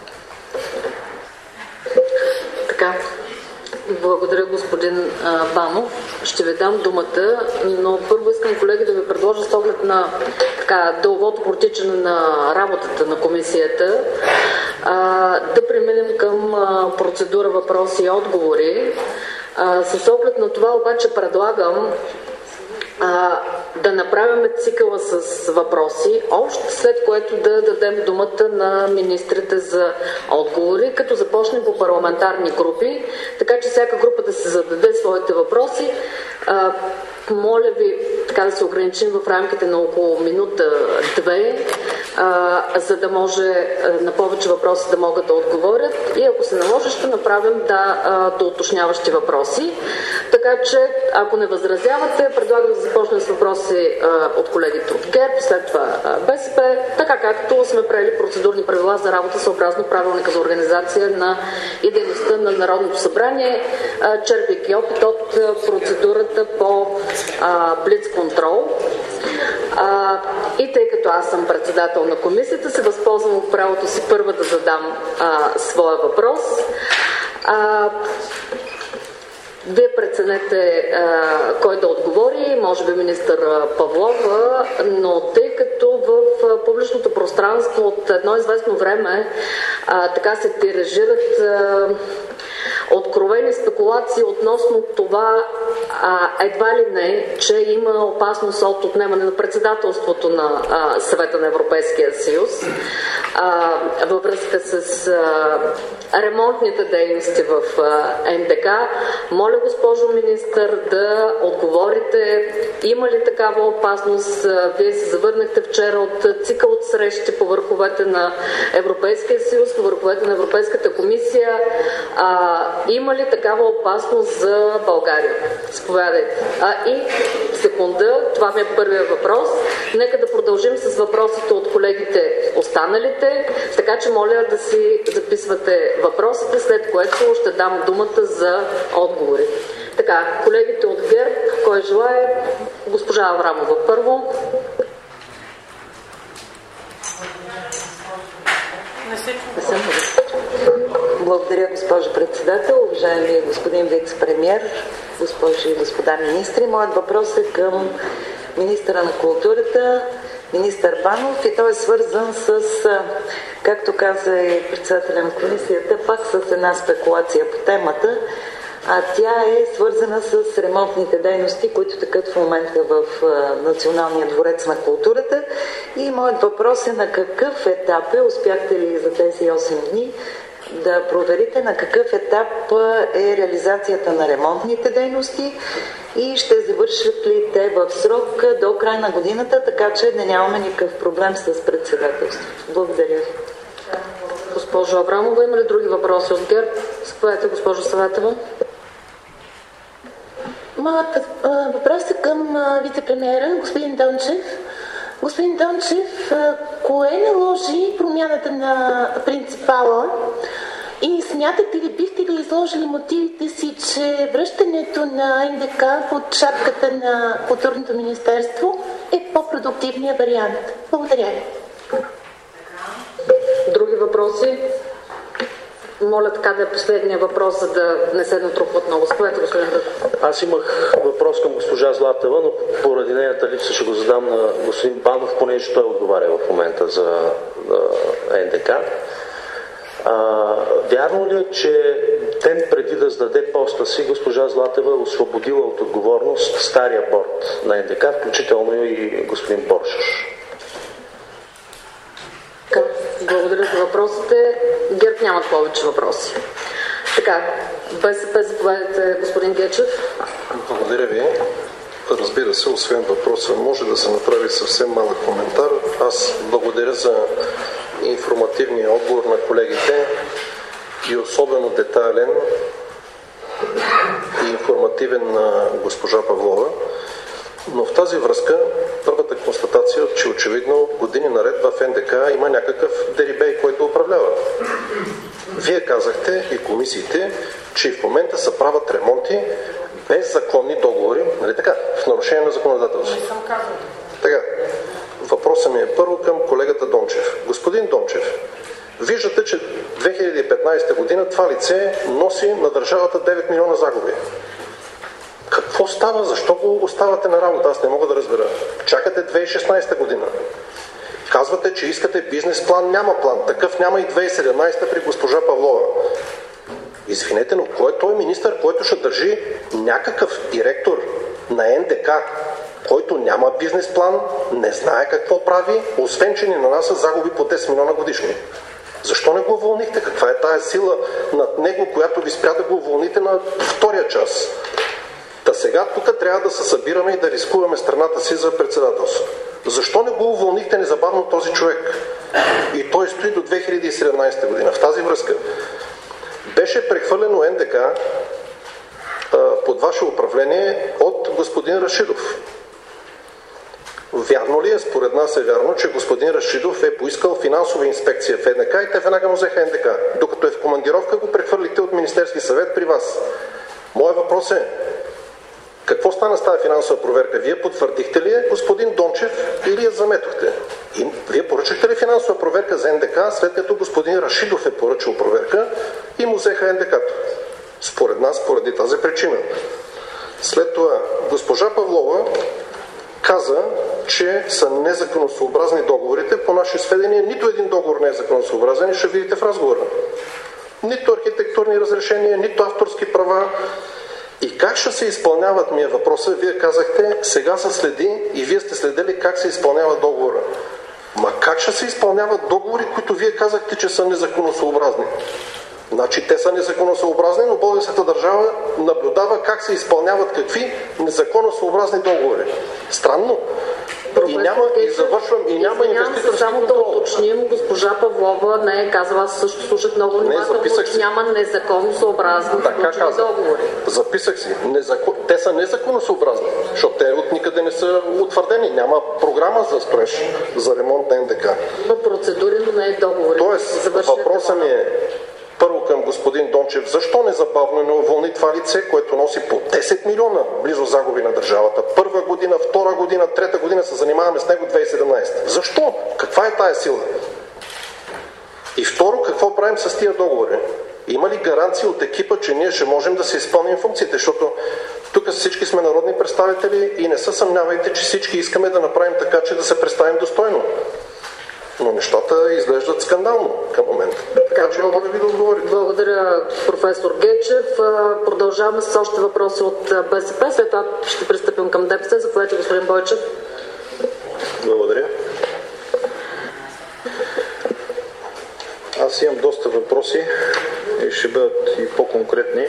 Така. Благодаря, господин а, Банов. Ще ви дам думата, но първо искам, колеги, да ви предложа с оглед на така, дългото протичане на работата на комисията а, да преминем към а, процедура въпроси и отговори. А, с оглед на това обаче предлагам а, да направим цикъла с въпроси, още след което да дадем думата на министрите за отговори, като започнем по парламентарни групи, така че всяка група да се зададе своите въпроси. А, моля ви така да се ограничим в рамките на около минута-две, за да може на повече въпроси да могат да отговорят и ако се наложи, ще направим да, до уточняващи въпроси. Така че, ако не възразявате, предлагам да започнем с въпроси а, от колегите от ГЕРБ, след това а, Б С П, така както сме приели процедурни правила за работа съобразно правилника за организация на и дейността на Народното събрание, а, черпейки опит от а, процедурата по блиц контрол. А, и тъй като аз съм председател на комисията, се възползвам от правото си първа да задам а, своя въпрос. А, Вие преценете а, кой да отговори, може би министър Павлова, но тъй като в а, публичното пространство от едно известно време а, така се тиражират а, откровени спекулации относно това а, едва ли не, че има опасност от отнемане на председателството на а, Съвета на Европейския съюз а, във връзка с а, ремонтните дейности в а, Н Д К. Моля, госпожо министър, да отговорите има ли такава опасност? Вие се завърнахте вчера от цикъл от срещи по върховете на Европейския съюз, по върховете на Европейската комисия. А, има ли такава опасност за България? Сповядайте. А, и секунда, това ми е първият въпрос. Нека да продължим с въпросите от колегите останалите, така че моля да си записвате въпросите, след което ще дам думата за отговори. Така, колегите от ГЕРБ, кой желае? Госпожа Аврамова първо. Благодаря, госпожо председател, уважаеми господин вице-премиер, госпожи и господа министри. Моят въпрос е към министъра на културата, министър Банов, и той е свързан с, както каза и председателя на комисията, пак с една спекулация по темата, а тя е свързана с ремонтните дейности, които текат в момента в Националния дворец на културата. И моят въпрос е: на какъв етап е, успяхте ли за тези осем дни да проверите на какъв етап е реализацията на ремонтните дейности и ще завършат ли те в срок до края на годината, така че да нямаме никакъв проблем с председателството? Благодаря ви. Госпожо Аврамова, има ли други въпроси от ГЕРБ? Заповядайте, госпожо Саватева. Моят въпрос е към вице-премиера, господин Дончев. Господин Дончев, кое наложи промяната на принципала и смятате ли, бихте ли изложили мотивите си, че връщането на Н Д К под шапката на Културното министерство е по-продуктивният вариант? Благодаря ви. Други въпроси? Моля така да е последния въпрос, за да не се натрупват много. Заповядайте, господин Дъков. Аз имах въпрос към госпожа Златева, но поради нейната липса ще го задам на господин Банов, понеже той отговаря в момента за Н Д К. А, вярно ли е, че ден преди да сдаде поста си, госпожа Златева е освободила от отговорност стария борд на Н Д К, включително и господин Боршош? Благодаря за въпросите. ГЕРБ нямат повече въпроси. Така, БСП, заповядайте, господин Гечев. Благодаря ви. Разбира се, освен въпроса, може да се направи съвсем малък коментар. Аз благодаря за информативния отговор на колегите и особено детайлен и информативен на госпожа Павлова. Но в тази връзка първата констатация е, че очевидно години наред в Н Д К има някакъв дерибей, който управлява. Вие казахте и комисиите, че в момента се правят ремонти без законни договори, нали така, в нарушение на законодателство. Не съм казал. Така, въпросът ми е първо към колегата Дончев. Господин Дончев, виждате, че две хиляди и петнадесета година това лице носи на държавата девет милиона загуби. Какво става? Защо го оставате на работа? Аз не мога да разбера. Чакате две хиляди и шестнадесета година. Казвате, че искате бизнес план. Няма план. Такъв няма и две хиляди и седемнадесета при госпожа Павлова. Извинете, но кой е той министър, който ще държи някакъв директор на Н Д К, който няма бизнес план, не знае какво прави, освен че ни нанася загуби по десет милиона годишни? Защо не го уволнихте? Каква е тая сила над него, която ви спря да го уволните на втория час? Та сега тук трябва да се събираме и да рискуваме страната си за председателство. Защо не го уволнихте незабавно този човек? И той стои до две хиляди и седемнадесета година. В тази връзка беше прехвърлено Н Д К а, под ваше управление от господин Рашидов. Вярно ли е? Според нас е вярно, че господин Рашидов е поискал финансова инспекция в Н Д К и те веднага му взеха Н Д К. Докато е в командировка, го прехвърлихте от Министерски съвет при вас. Моят въпрос е: какво стана с тази финансова проверка? Вие потвърдихте ли я, господин Дончев, или я заметохте? И вие поръчахте ли финансова проверка за Н Д К, след като господин Рашидов е поръчал проверка и му взеха Н Д К-то? Според нас, поради тази причина. След това, госпожа Павлова каза, че са незаконосъобразни договорите. По наши сведения, нито един договор не е законосъобразен и ще видите в разговора. Нито архитектурни разрешения, нито авторски права. И как ще се изпълняват, ми е въпроса. Вие казахте, сега се следи и вие сте следили как се изпълнява договора. Ма как ще се изпълняват договори, които вие казахте, че са незаконосъобразни? Значи те са незаконосъобразни, но българската държава наблюдава как се изпълняват какви незаконосъобразни договори. Странно. И няма, и завършвам, и няма инвеститорски само контрол. да уточним, госпожа Павлова не е казала, аз също слушах много внимателно, че няма незаконосъобразни договори. Записах си. Незакон... Те са незаконосъобразни, защото те от никъде не са утвърдени. Няма програма за строеж, за ремонт на Н Д К. Има процедури, но не е договори. Тоест, въпросът ми е първо към господин Дончев: защо незабавно не уволни това лице, което носи по десет милиона близо загуби на държавата? Първа година, втора година, трета година се занимаваме с него две хиляди и седемнадесета. Защо? Каква е тая сила? И второ, какво правим с тия договори? Има ли гаранция от екипа, че ние ще можем да се изпълним функциите? Защото тук всички сме народни представители и не се съмнявайте, че всички искаме да направим така, че да се представим достойно. Но нещата изглеждат скандално към момента. Така че мога да ви да отговоря. Благодаря, професор Гечев. Продължаваме с още въпроси от БСП. След това ще пристъпим към Д П С. Заповядайте, господин Бойчев. Благодаря. Аз имам доста въпроси и ще бъдат и по-конкретни.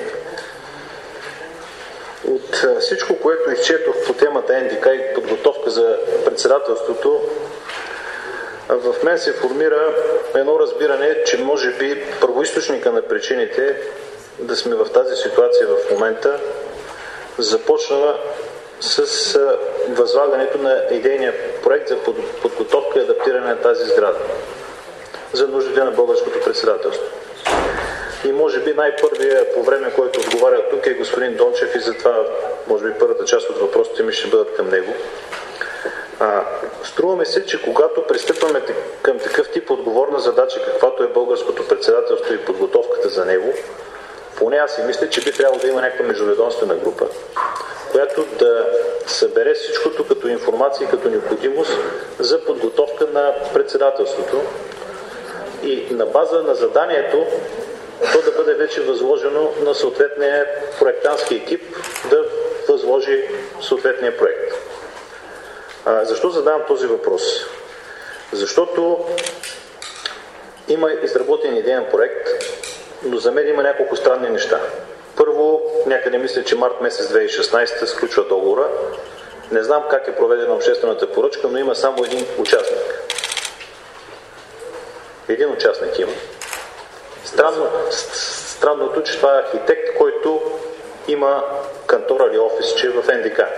От всичко, което изчетох по темата Н Д К и подготовка за председателството, в мен се формира едно разбиране, че може би първоизточника на причините да сме в тази ситуация в момента започна с възлагането на идейния проект за подготовка и адаптиране на тази сграда за нуждите на българското председателство. И може би най-първия по време, който отговаря тук е господин Дончев и затова може би първата част от въпросите ми ще бъдат към него. А, струваме се, че когато пристъпваме към такъв тип отговорна задача, каквато е българското председателство и подготовката за него, поне аз си мисля, че би трябвало да има някаква междуведомствена група, която да събере всичкото като информация и като необходимост за подготовка на председателството и на база на заданието то да бъде вече възложено на съответния проектантски екип да възложи съответния проект. А, защо задавам този въпрос? Защото има изработен идеен проект, но за мен има няколко странни неща. Първо, някъде мисля, че март месец две хиляди и шестнадесета сключва договора. Не знам как е проведена обществената поръчка, но има само един участник. Един участник има. Странно, странното, че това е архитект, който има кантора или офисче в Н Д К.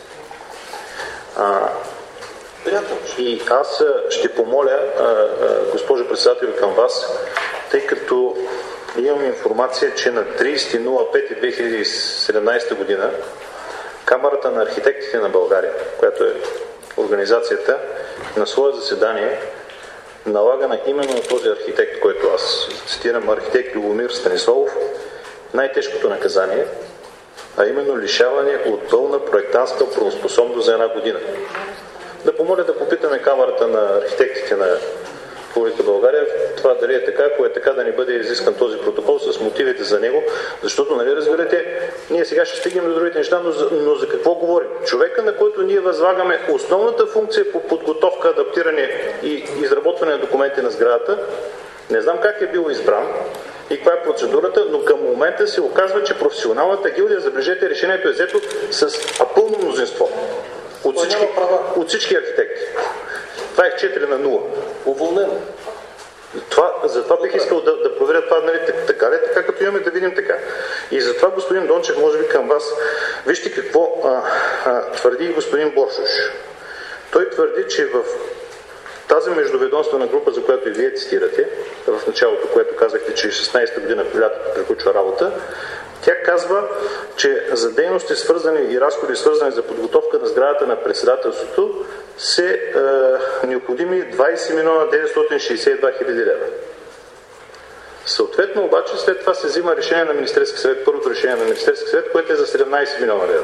А, и аз ще помоля, а, а, госпожо председател, към вас, тъй като имам информация, че на тридесети пети две хиляди и седемнадесета година Камарата на архитектите на България, която е организацията, на свое заседание налага на именно на този архитект, който аз цитирам, архитект Любомир Станиславов, най-тежкото наказание, а именно лишаване от пълна проектантска правоспособност за една година. Да помоля да попитаме Камарата на архитектите на Република България, това дали е така, ако е така да ни бъде изискан този протокол с мотивите за него, защото, нали разбирате, ние сега ще стигнем до другите неща, но за, но за какво говорим? Човека, на който ние възлагаме основната функция по подготовка, адаптиране и изработване на документи на сградата, не знам как е бил избран и каква е процедурата, но към момента се оказва, че професионалната гилдия, забележете, решението е взето с пълно мнозинство от всички, от всички архитекти. Това е четири на нула. Уволнено. Това, затова бих искал да, да проверя това, нали, така ли е, така като имаме да видим така. И затова, господин Дончев, може би към вас, вижте какво а, а, твърди господин Боршош. Той твърди, че в тази междуведомствена група, за която и вие цитирате, в началото, което казахте, че шестнадесета година при лятото приключва работа, тя казва, че за дейности свързани и разходи свързани за подготовка на сградата на председателството се е, необходими двадесет милиона деветстотин шестдесет и два хиляди лева. Съответно обаче след това се взима решение на Министерски съвет, първото решение на Министерски съвет, което е за седемнадесет милиона лева.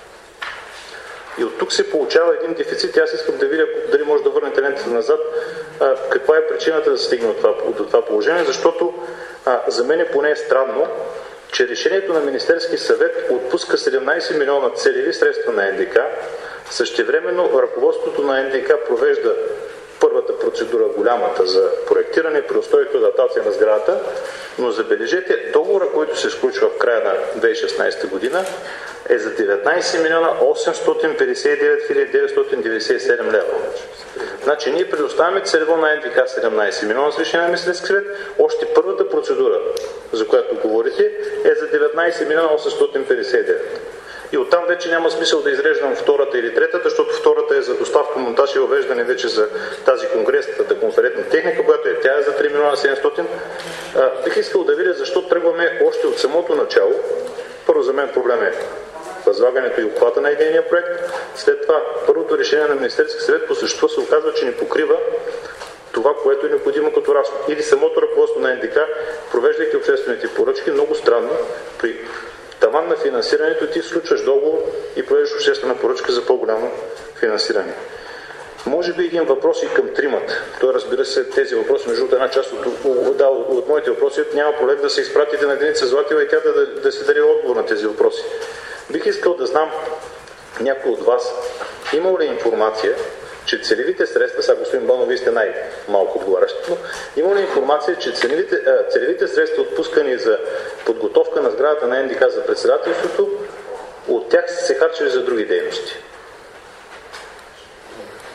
И от тук се получава един дефицит. Аз искам да видя дали може да върнете лентата назад, а, каква е причината да се стигне от това, от това положение, защото а, за мен поне е странно, че решението на Министерски съвет отпуска седемнадесет милиона целеви средства на Н Д К. Същевременно ръководството на Н Д К провежда първата процедура, голямата за проектиране, преустройство и адаптация на сградата, но забележете, договора, който се сключва в края на две хиляди и шестнадесета година, е за деветнадесет милиона осемстотин петдесет и девет хиляди деветстотин деветдесет и седем лева. Значи ние предоставяме целево на Н Д К седемнадесет милиона с решение на Министерски съвет, още първата процедура, за която говорите, е за деветнадесет милиона осемстотин петдесет и девет. И оттам вече няма смисъл да изреждам втората или третата, защото втората е за доставка, монтаж и въвеждане вече за тази конгресната конферентна техника, която е тя е за три милиона седемстотин. А, бих искал да видя защо тръгваме още от самото начало. Първо за мен проблем е възлагането и обхвата на идейния проект. След това първото решение на Министерски съвет по същество се оказва, че не покрива това, което е необходимо като разход. Или самото ръководство на Н Д К, провеждайки обществените поръчки, много странно, при таван на финансирането ти случваш договор и провеждаш обществена поръчка за по-голямо финансиране. Може би един въпрос и към тримата. Той, разбира се, тези въпроси, между една част от, да, от моите въпроси, няма проблем да се изпратите на Деница Златева и тя да, да, да се даде отговор на тези въпроси. Бих искал да знам някой от вас, има ли информация, че целевите средства, сега господин Банов, вие сте най-малко отговарящи, но има ли информация, че целевите, а, целевите средства, отпускани за подготовка на сградата на Н Д К за председателството, от тях се харчали за други дейности?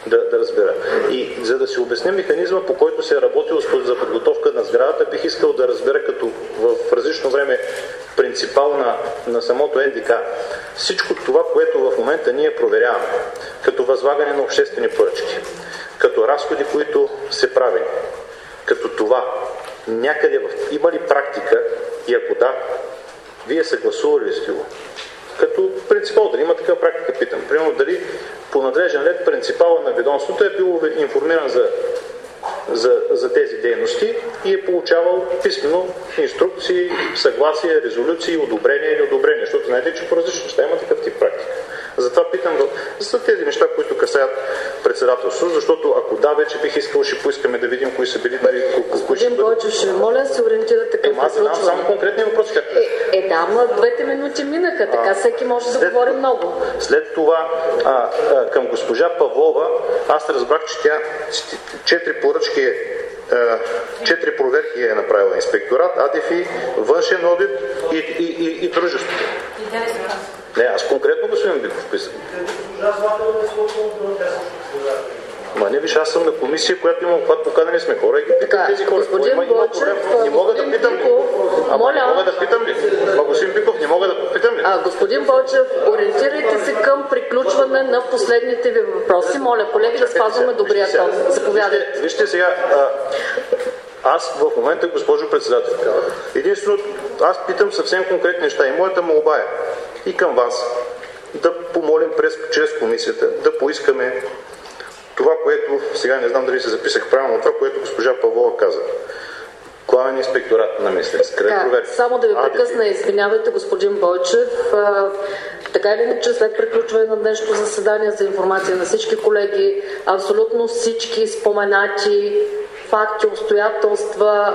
да, да разбера. И за да си обясня механизма, по който се е работил за подготовка на сградата, бих искал да разбера като в различно време принципал на, на самото Н Д К. Всичко това, което в момента ние проверяваме, като възлагане на обществени поръчки, като разходи, които се правят, като това, някъде в... има ли практика и ако да, вие съгласували ли сте го? Като принципал, дали има такава практика, питам. Примерно дали по надлежен ред принципала на ведомството е бил информиран за, за, за тези дейности и е получавал писмено инструкции, съгласие, резолюции, одобрение или одобрение, защото знаете, че по различни неща има такъв тип практика. Затова питам за тези неща, които касаят председателство, защото ако да, вече бих искал, ще поискаме да видим кои са били. Нали, Господин Бойчев, ще моля да се ориентирате към приключване. Аз задам само конкретни въпроси. Как... Е, е, да, но двете минути минаха, така а, всеки може да след, говори много. След това а, а, към госпожа Павлова, аз разбрах, че тя четири поръчки е четири проверки е направила инспекторат, А Д Ф И, външен одит и, и, и, и дружеството. Не, аз конкретно господин Биков писам. Ма не виж, аз съм на комисия, която има обхват, поканали сме хора и ги питам тези хора. Господин има, Бойчев, има не мога да питам ли? Ама не мога да питам ли? Ма господин Биков, не мога да питам ли? А, господин Бойчев, ориентирайте се към приключване на последните ви въпроси. Моля, колеги, да спазваме добрия тон. Заповядайте. Вижте, вижте сега, а, аз в момента, госпожо председател, единствено, аз питам съвсем конкретни неща и моята молба е и към вас да помолим през, чрез комисията да поискаме това, което, сега не знам дали се записах правилно, това, което госпожа Павлова каза. Главен инспекторат на министерство. Да, само да ви прекъсна, извинявайте, господин Бойчев. А, така или иначе, след приключване на днешното заседание за информация на всички колеги, абсолютно всички споменати факти, обстоятелства,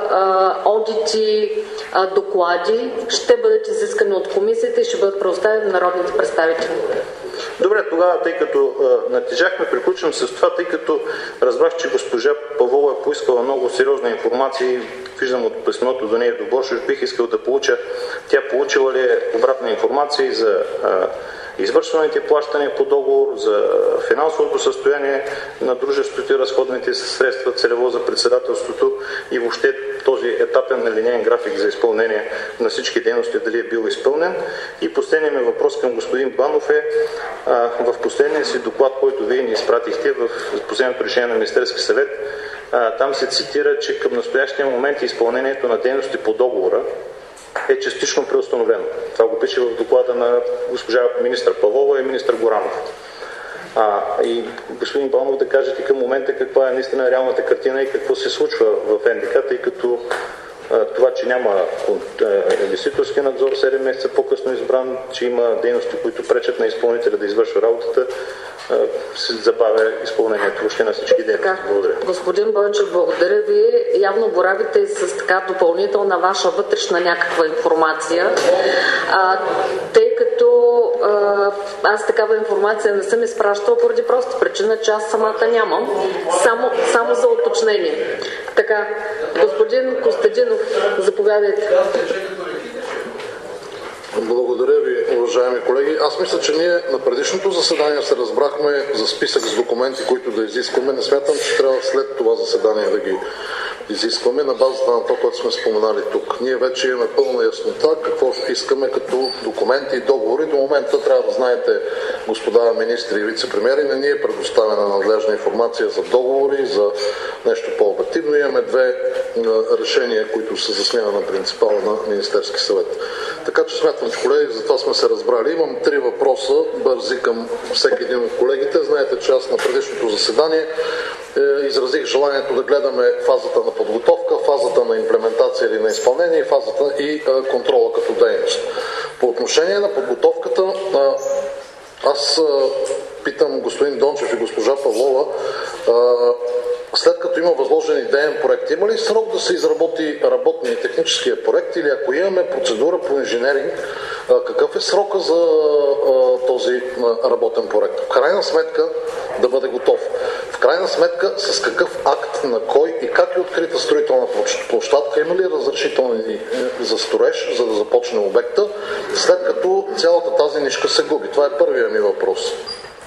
одити, доклади ще бъдат изискани от комисията и ще бъдат предоставени на народните представители. Добре, тогава, тъй като а, натежахме, приключвам с това, тъй като разбрах, че госпожа Павлова е поискала много сериозна информация и виждам от писмото до нея до Боршош, бих искал да получа, тя получила ли е обратна информация и за а, извършваните плащания по договор, за финансовото състояние на дружеството и разходните средства целево за председателството и въобще този етапен на линейен график за изпълнение на всички дейности, дали е бил изпълнен. И последният ми въпрос към господин Банов е а, в последния си доклад, който вие ни изпратихте в последното решение на Министерски съвет, а, там се цитира, че към настоящия момент изпълнението на дейности по договора е частично преустановено. Това го пише в доклада на госпожа министър Павлова и министър Горанов. А, и господин Банов да кажете към момента каква е наистина реалната картина и какво се случва в Н Д К, тъй като а, това, че няма инвеститорски надзор седем месеца по-късно избран, че има дейности, които пречат на изпълнителя да извършва работата, се забавя изпълнението въобще на всички дейности. Благодаря. Господин Бойчев, благодаря ви. Явно боравите с така допълнителна ваша вътрешна някаква информация, а, тъй като а, аз такава информация не съм изпращала поради проста причина, че аз самата нямам. Само, само за уточнение. Така, господин Костадинов, заповядайте. Благодаря ви, уважаеми колеги. Аз мисля, че ние на предишното заседание се разбрахме за списък с документи, които да изискваме. Не смятам, че трябва след това заседание да ги изискваме на базата на това, което сме споменали тук. Ние вече имаме пълна яснота какво искаме като документи и договори. До момента трябва да знаете, господа министри и вице-премиери, не ни е предоставена надлежна информация за договори, за нещо по-обективно. Имаме две решения, които са за смяна на принципала на Министерски съвет. Така че смятам, че колеги, за това сме се разбрали. Имам три въпроса, бързи към всеки един от колегите. Знаете, че аз на предишното заседание е, изразих желанието да гледаме фазата на подготовка, фазата на имплементация или на изпълнение и фазата и е, контрола като дейност. По отношение на подготовката, е, аз е, питам господин Дончев и госпожа Павлова, е, след като има възложен идеен проект, има ли срок да се изработи работния и техническия проект или ако имаме процедура по инженеринг, какъв е срока за този работен проект? В крайна сметка да бъде готов. В крайна сметка с какъв акт, на кой и как е открита строителна площадка, има ли разрешителни за строеж, за да започне обекта, след като цялата тази нишка се губи? Това е първият ми въпрос.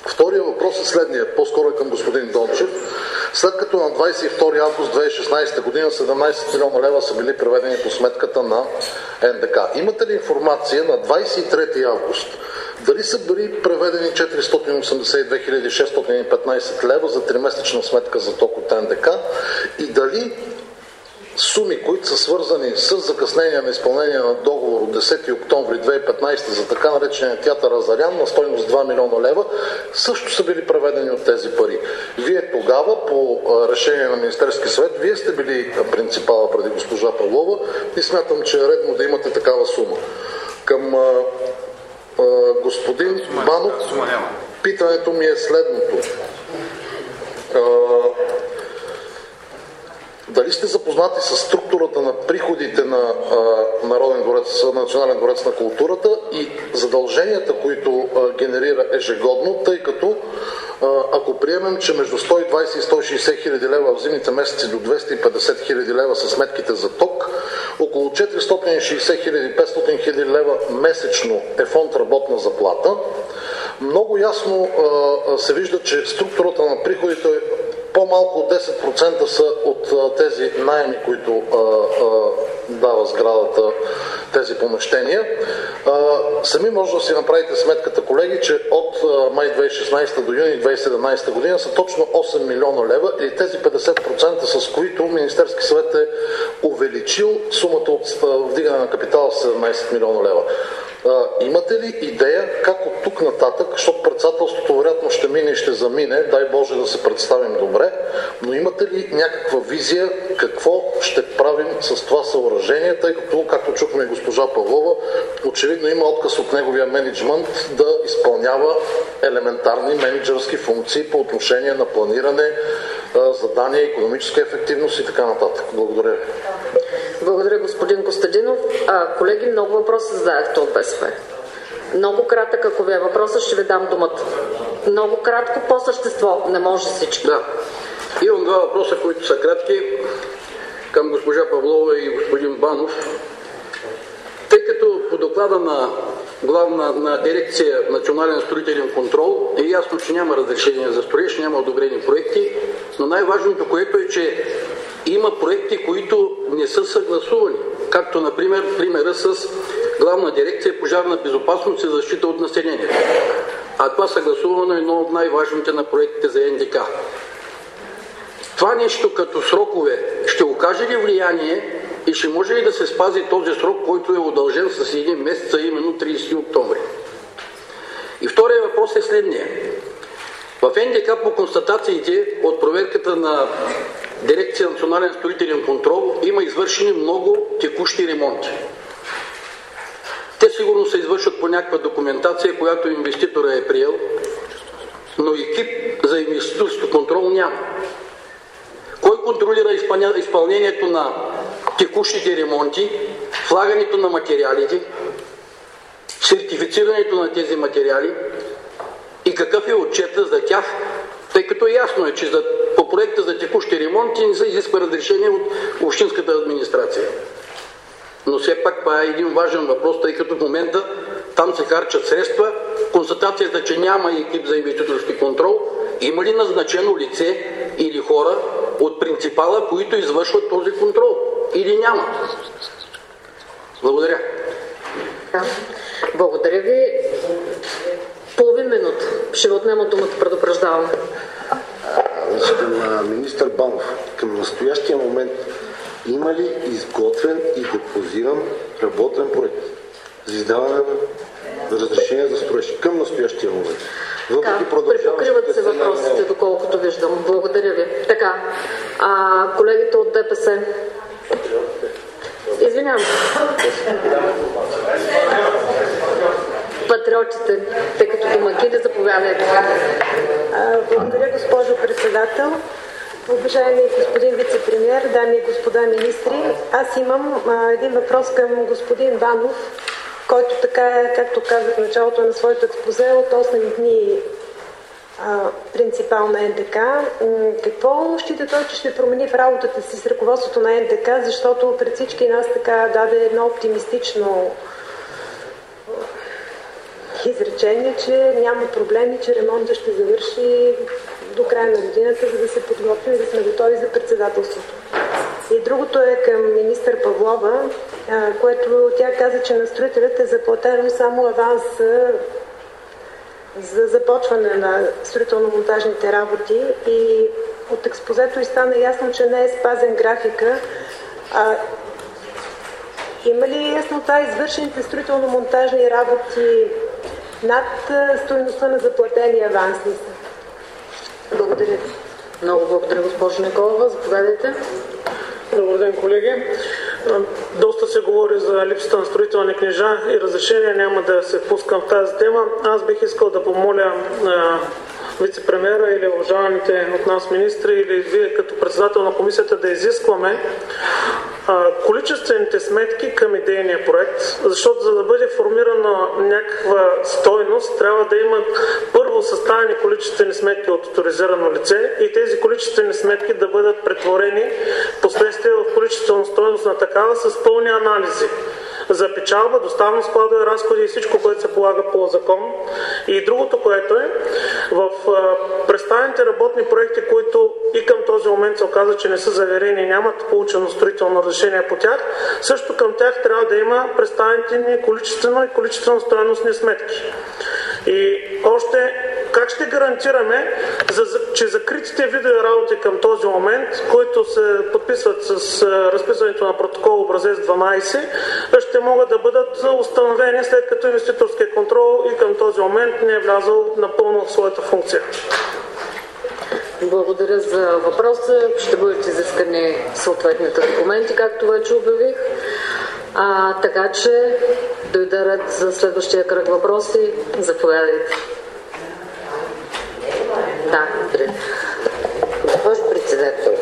Втория въпрос е следния, по-скоро е към господин Дончев. След като на двадесет и втори август две хиляди и шестнадесета година седемнадесет милиона лева са били преведени по сметката на Н Д К, имате ли информация на двадесет и трети август дали са били преведени четиристотин осемдесет и две хиляди шестстотин и петнадесет лева за тримесечна сметка за ток от Н Д К и дали суми, които са свързани с закъснение на изпълнение на договор от десети октомври две хиляди и петнадесета за така наречения театър Азарян на стойност два милиона лева, също са били преведени от тези пари. Вие тогава, по решение на Министерския съвет, вие сте били принципала преди госпожа Павлова и смятам, че е редно да имате такава сума. Към а, а, господин Банов, питането ми е следното. А, Дали сте запознати с структурата на приходите на а, Народен дворец, Национален дворец на културата и задълженията, които а, генерира ежегодно, тъй като а, ако приемем, че между сто и двадесет и сто и шестдесет хиляди лева в зимните месеци до двеста и петдесет хиляди лева са сметките за ток, около четиристотин и шестдесет хиляди, петстотин хиляди лева месечно е фонд работна заплата, много ясно а, се вижда, че структурата на приходите по-малко от десет процента са от а, тези наеми, които а, а, дава сградата, тези помещения. А, сами може да си направите сметката, колеги, че от а, май две хиляди и шестнадесета до юни две хиляди и седемнадесета година са точно осем милиона лева и тези петдесет процента, с които Министерски съвет е увеличил сумата от вдигане на капитала с седемнадесет милиона лева. А, имате ли идея как от тук нататък, защото председателството вероятно ще мине и ще замине, дай Боже да се представим добре, но имате ли някаква визия какво ще правим с това съоръжение, тъй като, както чухме и госпожа Павлова, очевидно има отказ от неговия мениджмънт да изпълнява елементарни менеджерски функции по отношение на планиране, задания, икономическа ефективност и така нататък. Благодаря ви. Благодаря, господин Костадинов. А, колеги, много въпроси зададахте от Б С П. Много кратък, ако ви е въпросът, ще ви дам думата. Много кратко, по същество. Не може всички. Да. Имам два въпроса, които са кратки към госпожа Павлова и господин Банов. Тъй като по доклада на главна на дирекция Национален строителен контрол е ясно, че няма разрешение за строеж, няма одобрени проекти, но най-важното, което е, че има проекти, които не са съгласувани. Както, например, примера с Главна дирекция Пожарна безопасност и защита от населението. А това съгласувано е едно от най-важните на проектите за Н Д К. Това нещо като срокове ще окаже ли влияние и ще може ли да се спази този срок, който е удължен с един месец, а именно тридесети октомври? И втория въпрос е следния. В Н Д К по констатациите от проверката на Дирекция Национален строителен контрол има извършени много текущи ремонти. Те сигурно се извършват по някаква документация, която инвеститора е приел, но екип за инвеститорски контрол няма. Кой контролира изпълнението на текущите ремонти, влагането на материалите, сертифицирането на тези материали и какъв е отчета за тях, тъй като ясно е, че за, по проекта за текущи ремонти не се изисква разрешение от общинската администрация. Но все пак това е един важен въпрос, тъй като в момента там се харчат средства. Констатацията, че няма екип за инвеститорски контрол, има ли назначено лице или хора от принципала, които извършват този контрол? Или няма? Благодаря. Благодаря ви. Половин минута. Ще ви отнема думата, предупреждавам. Към министър Банов, към настоящия момент има ли изготвен и депозиран работен проект за издаване на разрешение за строеж към настоящия момент? Въпреки препокриват се въпросите, доколкото виждам. Благодаря ви. Така, а, колегите от Д П С. Извинявам се. Патриотите, тъй като домакини, заповядайте. Благодаря, госпожо председател. Уважаеми господин вице-премиер, дами и господа министри, аз имам а, един въпрос към господин Банов, който така, както казах в началото на своето експозе, от осем дни а, принципал на Н Д К. Какво счита той, че ще промени в работата си с ръководството на Н Д К, защото пред всички нас така даде едно оптимистично изречение, че няма проблеми, че ремонтът ще завърши до края на годината, за да се подготвим и да сме готови за председателството. И другото е към министър Павлова, което тя каза, че на строителят е заплатено само аванс за започване на строително-монтажните работи и от експозето и стана ясно, че не е спазен графика. А, има ли яснота извършените строително-монтажни работи над стойността на заплатения аванс ли са? Благодаря. Много благодаря, госпожо Николова. Заповядайте. Добър ден, колеги. Доста се говори за липсата на строителни книжа и разрешения. Няма да се впускам в тази тема. Аз бих искал да помоля вице-премиера или уважаваните от нас министри или вие като председател на комисията да изискваме а, количествените сметки към идейния проект, защото за да бъде формирана някаква стойност, трябва да има първо съставени количествени сметки от авторизирано лице и тези количествени сметки да бъдат претворени последствие в количествена стойност на такава с пълни анализи за печалба, доставно складове разходи и всичко, което се полага по закон. И другото, което е, в представените работни проекти, които и към този момент се оказа, че не са заверени и нямат получено строително разрешение по тях, също към тях трябва да има представените ни количествено и количествено стойностни сметки. И още как ще гарантираме, че закритите видове работи към този момент, които се подписват с разписването на протокол образец дванайсет, ще могат да бъдат установени след като инвеститорския контрол и към този момент не е влязъл напълно в своята функция. Благодаря за въпроса. Ще бъдат изискани съответните документи, както вече обявих. А, така че дойде ред за следващия кръг въпроси. Заповядайте. Да, благодаря. Госпожо председател,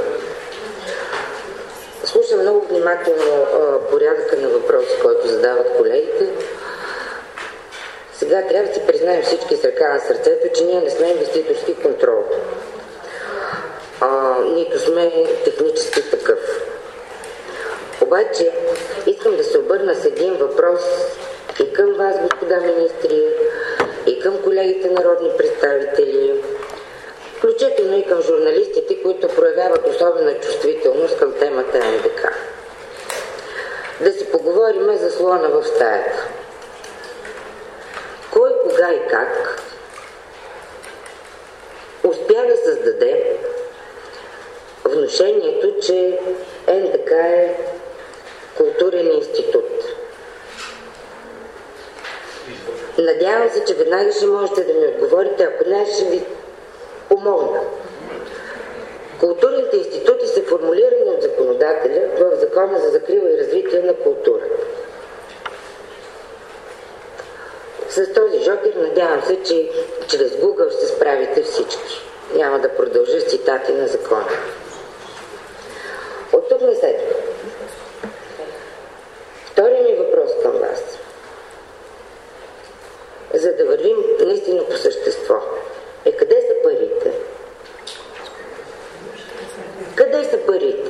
слушам много внимателно а, порядъка на въпроси, който задават колегите. Сега трябва да си признаем всички с ръка на сърцето, че ние не сме инвеститорски контрол. А, нито сме технически такъв. Обаче искам да се обърна с един въпрос и към вас, господа министри, и към колегите народни представители, включително и към журналистите, които проявяват особена чувствителност към темата НДК. Да си поговорим за слона в стаята. Кой, кога и как успя да създаде внушението, че НДК е културен институт? Надявам се, че веднага ще можете да ми отговорите, ако не, ще ви помогна. Културните институти са формулирани от законодателя в Закона за закрила и развитие на културата. С този жокер надявам се, че чрез Google ще се справите всички. Няма да продължа с цитати на закона. От тук насетне. Вторият ми въпрос към вас. За да вървим наистина по същество, е къде са парите? Къде са парите?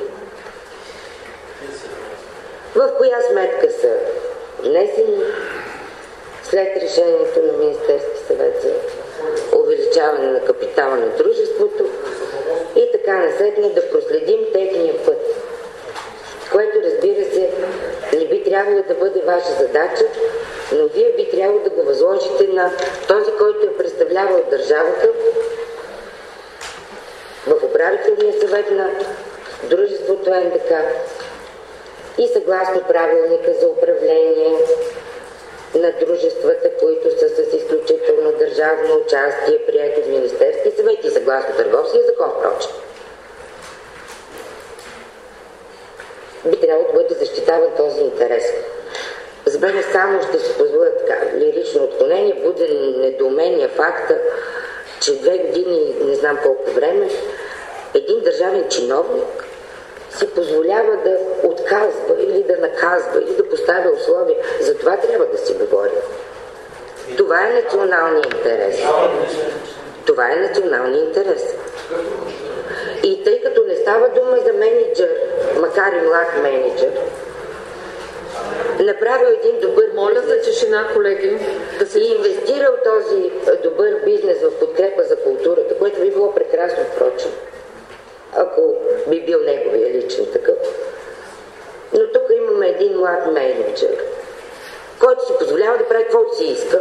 В коя сметка са внесени след решението на Министерски съвет за увеличаване на капитала на дружеството и така насетне да проследим техния път, което, разбира се, не би трябвало да бъде ваша задача, но вие би трябвало да го възложите на този, който е представлявал държавата в управителния съвет на дружеството НДК и съгласно правилника за управление на дружествата, които са с изключително държавно участие, прието от Министерски съвет и съгласно Търговския закон, впрочем. Би трябвало да бъде защитаван този интерес. За мен само ще си позволя така лирично отклонение, буде недоумение факта, че две години, не знам колко време, един държавен чиновник си позволява да отказва или да наказва или да поставя условия. За това трябва да си говорим. Това е националният интерес. Това е националният интерес. И тъй като не става дума за менеджер, макар и млад менеджер, направил един добър Моля за тишина, колеги. Да си инвестирал този добър бизнес в подкрепа за културата, което би било прекрасно, впрочем, ако би бил неговия личен такъв. Но тук имаме един млад мениджър, който си позволява да прави каквото си иска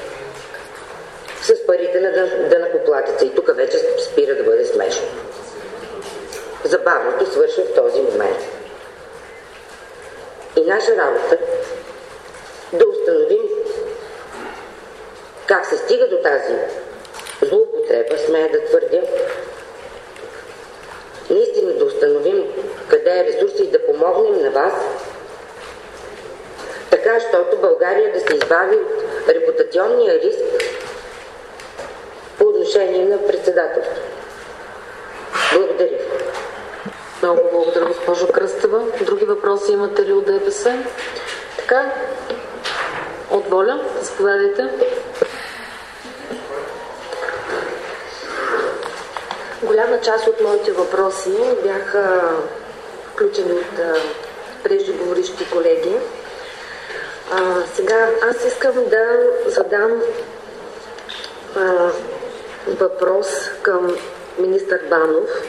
с парите на данъкоплатеца. И тук вече спира да бъде смешно. Забавното свършва в този момент. И наша работа да установим как се стига до тази злоупотреба, смея да твърдя, наистина да установим къде е ресурси и да помогнем на вас, така, защото България да се избави от репутационния риск по отношение на председателството. Благодаря. Много благодаря, госпожо Кръстева. Други въпроси имате ли от ДПС? Така, от Воля, заповядайте. Голяма част от моите въпроси бяха включени от преждеговоривши колеги. А, сега аз искам да задам а, въпрос към министър Банов,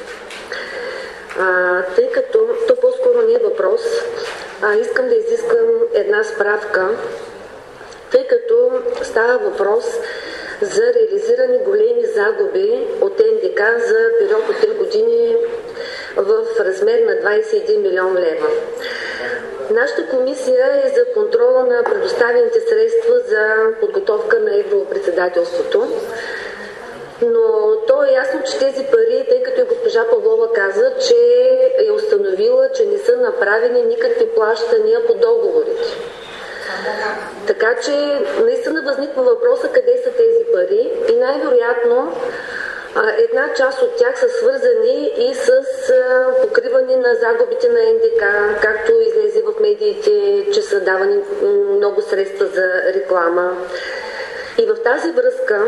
а, тъй като то по-скоро не е въпрос, а искам да изискам една справка, тъй като става въпрос за реализирани големи загуби от Н Д К за период от три години в размер на двадесет и един милион лева. Нашата комисия е за контрола на предоставените средства за подготовка на европредседателството, но то е ясно, че тези пари, тъй като и госпожа Павлова каза, че е установила, че не са направени никакви плащания по договорите. Така че наистина възниква въпроса къде са тези пари и най-вероятно една част от тях са свързани и с покриване на загубите на Н Д К, както излезе в медиите, че са давани много средства за реклама. И в тази връзка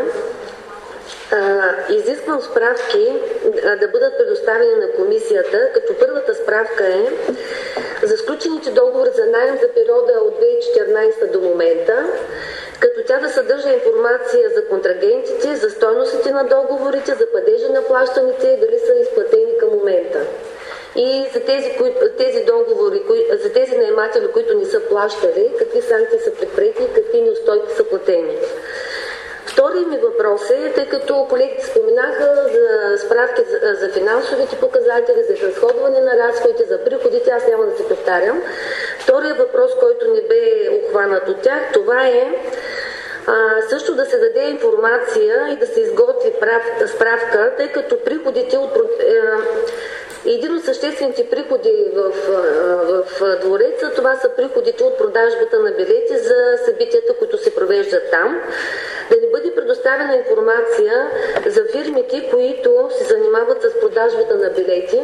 а, изисквам справки а, да бъдат предоставени на комисията, като първата справка е за сключените договори за наем за периода от две хиляди и четиринадесета до момента, като тя да съдържа информация за контрагентите, за стойностите на договорите, за падежа на плащаните и дали са изплатени към момента. И за тези, кои, тези договори, кои, за тези наематели, които не са плащали, какви санкции са предприети и какви неустойки са платени. Вторият ми въпрос е, тъй като колегите споменаха за справки за, за финансовите показатели, за разходване на разходите, за приходите, аз няма да се повтарям. Вторият въпрос, който не бе обхванат от тях, това е а, също да се даде информация и да се изготви прав, справка, тъй като приходите от един от съществените приходи в, в двореца, това са приходите от продажбата на билети за събитията, които се провеждат там. Да ни бъде предоставена информация за фирмите, които се занимават с продажбата на билети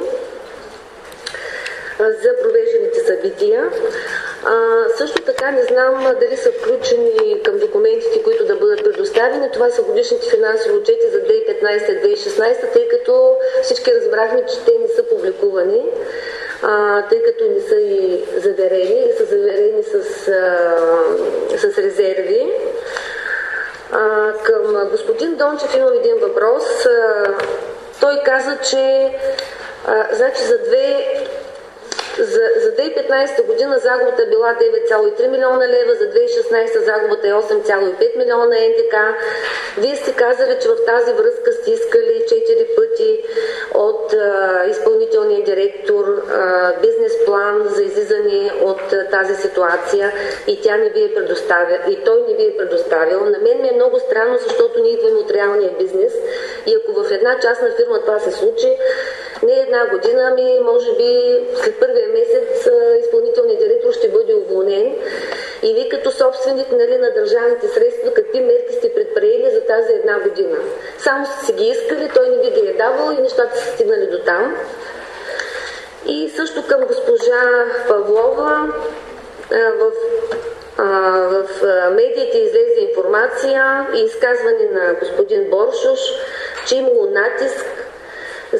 за провежданите събития. А, също така не знам дали са включени към документите, които да бъдат предоставени. Това са годишните финансови отчети за две хиляди и петнадесета - две хиляди и шестнадесета, тъй като всички разбрахме, че те не са публикувани, а, тъй като не са и заверени, или са заверени с, а, с резерви. А, към господин Дончев имам един въпрос. А, той каза, че а, значи за две За, за две хиляди и петнадесета година загубата била девет цяло и три милиона лева, за две хиляди и шестнадесета загубата е осем цяло и пет милиона Н Д К. Вие сте казали, че в тази връзка сте искали четири пъти от а, изпълнителния директор а, бизнес план за излизане от а, тази ситуация и тя не ви е предоставя, и той не ви е предоставил. На мен ми е много странно, защото ние идваме от реалния бизнес и ако в една частна фирма това се случи, не една година, ами може би след първия месец изпълнителният директор ще бъде уволнен. И вие като собственик, нали, на държавните средства, какви мерки сте предприели за тази една година? Само сте си ги искали, той не ви ги е давал и нещата са стигнали до там. И също към госпожа Павлова, в, в медиите излезе информация и изказване на господин Боршош, че имало натиск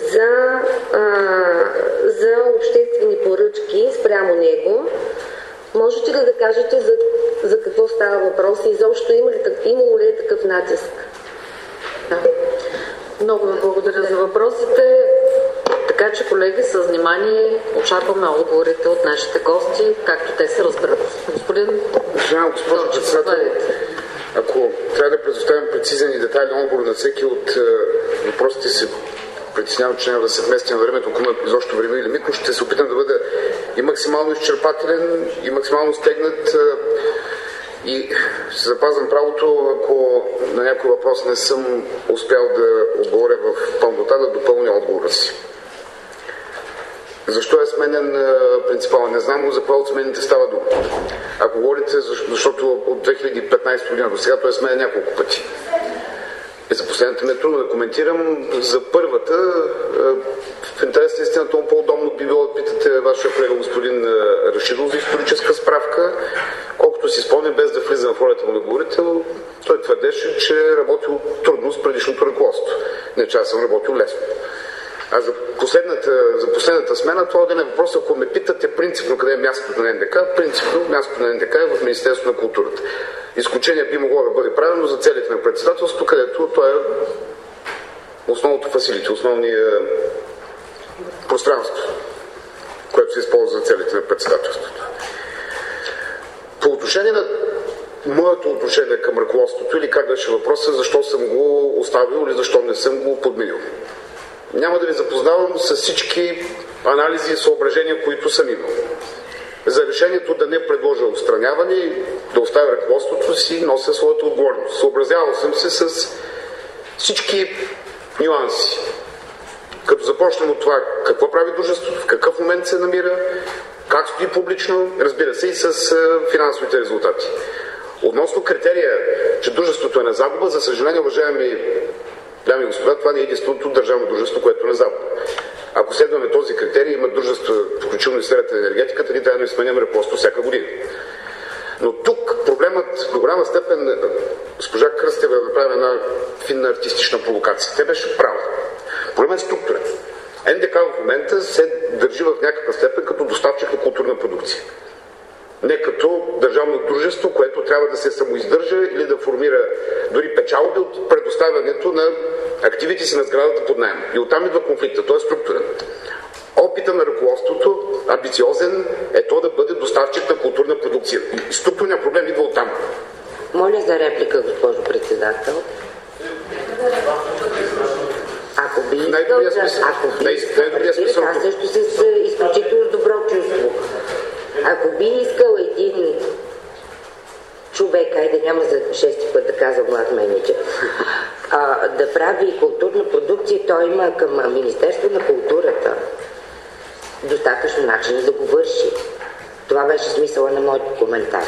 за, а, за обществени поръчки спрямо него. можете ли да кажете за, за какво става въпрос и изобщо има ли, имало ли е такъв натиск? Да. Много ви благодаря за въпросите. Така че, колеги, с внимание очакваме отговорите от нашите гости, както те се разберат. Господин... Уважаема госпожо председател, ако трябва да предоставим прецизен и детайлен отговор на всеки от е, въпросите си, притеснявам, че няма да се вместя на времето, ако има изобщо време и лимит, но ще се опитам да бъда и максимално изчерпателен, и максимално стегнат, е, и ще запазвам правото, ако на някой въпрос не съм успял да отговоря в пълнота, да допълня отговора си. Защо е сменен принципал? Не знам, но за кой от смените става дума. Ако говорите, защото от две хиляди и петнадесета година до сега той е сменен няколко пъти. И за последната ми е трудно да коментирам. За първата, в интерес на истината, много по-удобно би било да питате вашия колега господин Рашидов за историческа справка. Колкото си спомня, без да влизам в ролята му на говорител, той твърдеше, че е работил трудно с предишното ръководство. Не, че аз съм работил лесно. А за последната, за последната смена, това един е въпрос, ако ме питате принципно къде е мястото на НДК, принципно мястото на НДК е в Министерството на културата. Изключение би могло да бъде правилно за целите на председателството, където това е основното фасилити, основния пространство, което се използва за целите на председателството. По отношение на моето отношение към ръководството, или как беше въпросът, защо съм го оставил или защо не съм го подменил. Няма да ви запознавам с всички анализи и съображения, които съм имал. За решението да не предложа отстраняване и да оставя ръководството си, нося своята отговорност. Съобразявал съм се с всички нюанси. Като започнем от това какво прави дружеството, в какъв момент се намира, как стои публично, разбира се и с финансовите резултати. Относно критерия, че дружеството е на загуба, за съжаление, уважаеми дами и господа, това не е единственото държавно дружество, което е на загуба. Ако следваме този критерий, има дружества, включително и сферата на енергетиката, ние трябва да сменяме ръководство всяка година. Но тук проблемът до голяма степен, госпожа Кръстева направи една финна артистична провокация. Те беше права. Проблемът е структурен. НДК в момента се държи в някаква степен като доставчик на културна продукция. Не като държавно дружество, което трябва да се самоиздържа или да формира дори печалби от предоставянето на активите си на сградата под наем. И оттам идва конфликта. Той е структурен. Опита на ръководството, амбициозен, е то да бъде доставчик на културна продукция. И структурният проблем идва оттам. Моля за реплика, госпожо председател. Ако би искал да... Ако би искал, аз също с изключително добро чувство. Ако би искал един човек, айде няма за шести път да казва млад менеджер, а, да прави културна продукция, той има към Министерство на културата достатъчно начин да го върши. Това беше смисъла на моят коментар.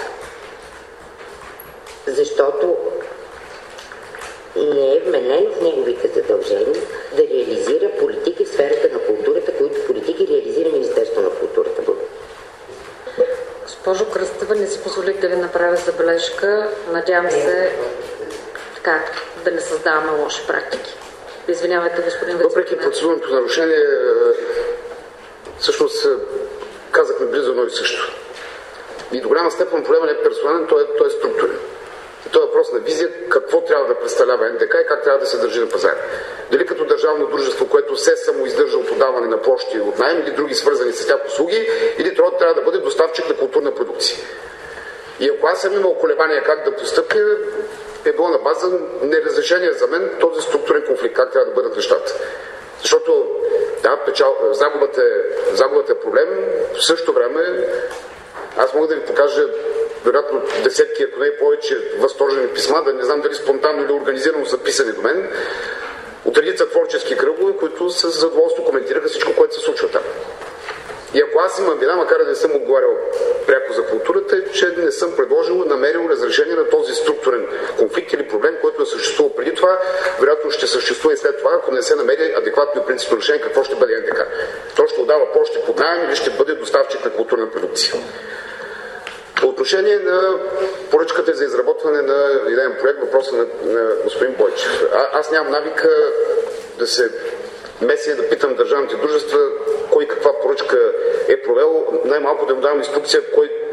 Защото не е вменено в неговите задължения да реализира политики в сферата на културата, които политики реализира Министерство на културата. Госпожо Кръстева, не си позволих да ви направя забележка. Надявам се така, да не създаваме лоши практики. Извинявайте, господин Вицепремиер. Въпреки процедурното нарушение, всъщност казахме близо едно и също. И до голяма степен проблема не е персонален, той е, той е структурен. Това е въпрос на визия какво трябва да представлява НДК и как трябва да се държи на пазара. Дали като държавно дружество, което се самоиздържа от отдаване на площи от наем или други свързани с тях услуги, или това трябва да бъде доставчик на културна продукция. И ако аз съм имал колебания как да постъпя, е било на база неразрешение за мен този структурен конфликт, как трябва да бъдат нещата. Защото да, печал, загубата, е, загубата е проблем, в същото време аз мога да ви покажа вероятно десетки, ако не и повече възторжени писма, да не знам дали спонтанно или организирано са писани до мен, от редица творчески кръгове, които с задоволство коментираха всичко, което се случва там. И ако аз имам вина, макар да не съм отговарял пряко за културата, е, че не съм предложил, намерил разрешение на този структурен конфликт или проблем, който е съществувал преди това, вероятно ще съществува и след това, ако не се намери адекватно и принципно решение, какво ще бъде НДК. То ще отдава площи под наем или ще бъде доставчик на културна продукция. По отношение на поръчката за изработване на идеен проект, въпроса на, на господин Бойчев. А, аз нямам навика да се меся и да питам държавните дружества кой каква поръчка е провел, най-малко да му давам инструкция кой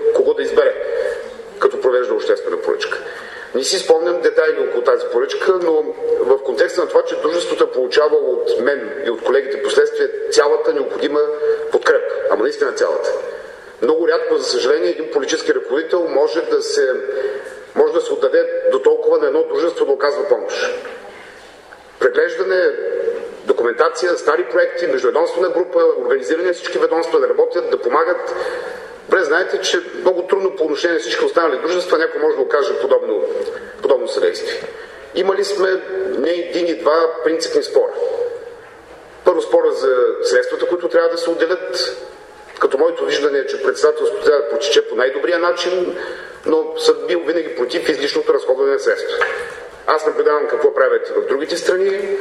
кого да избере, като провежда обществена поръчка. Не си спомням детайли около тази поръчка, но в контекста на това, че дружеството е получавало от мен и от колегите последствие цялата необходима подкрепа, ама наистина цялата. Много рядко, за съжаление, един политически ръководител може да се, може да се отдаде до толкова на едно дружество да оказва помощ. Преглеждане, документация, стари проекти, междуведомствена група, организиране всички ведомства да работят, да помагат. Добре, знаете, че много трудно по отношение на всички останали дружества някой може да окаже подобно, подобно съдействие. Имали сме не един и два принципни спора. Първо спора за средствата, които трябва да се отделят, като моето виждане е, че председателството трябва да протече по най-добрия начин, но съм бил винаги против излишното разходване на средства. Аз наблюдавам какво правят и в другите страни.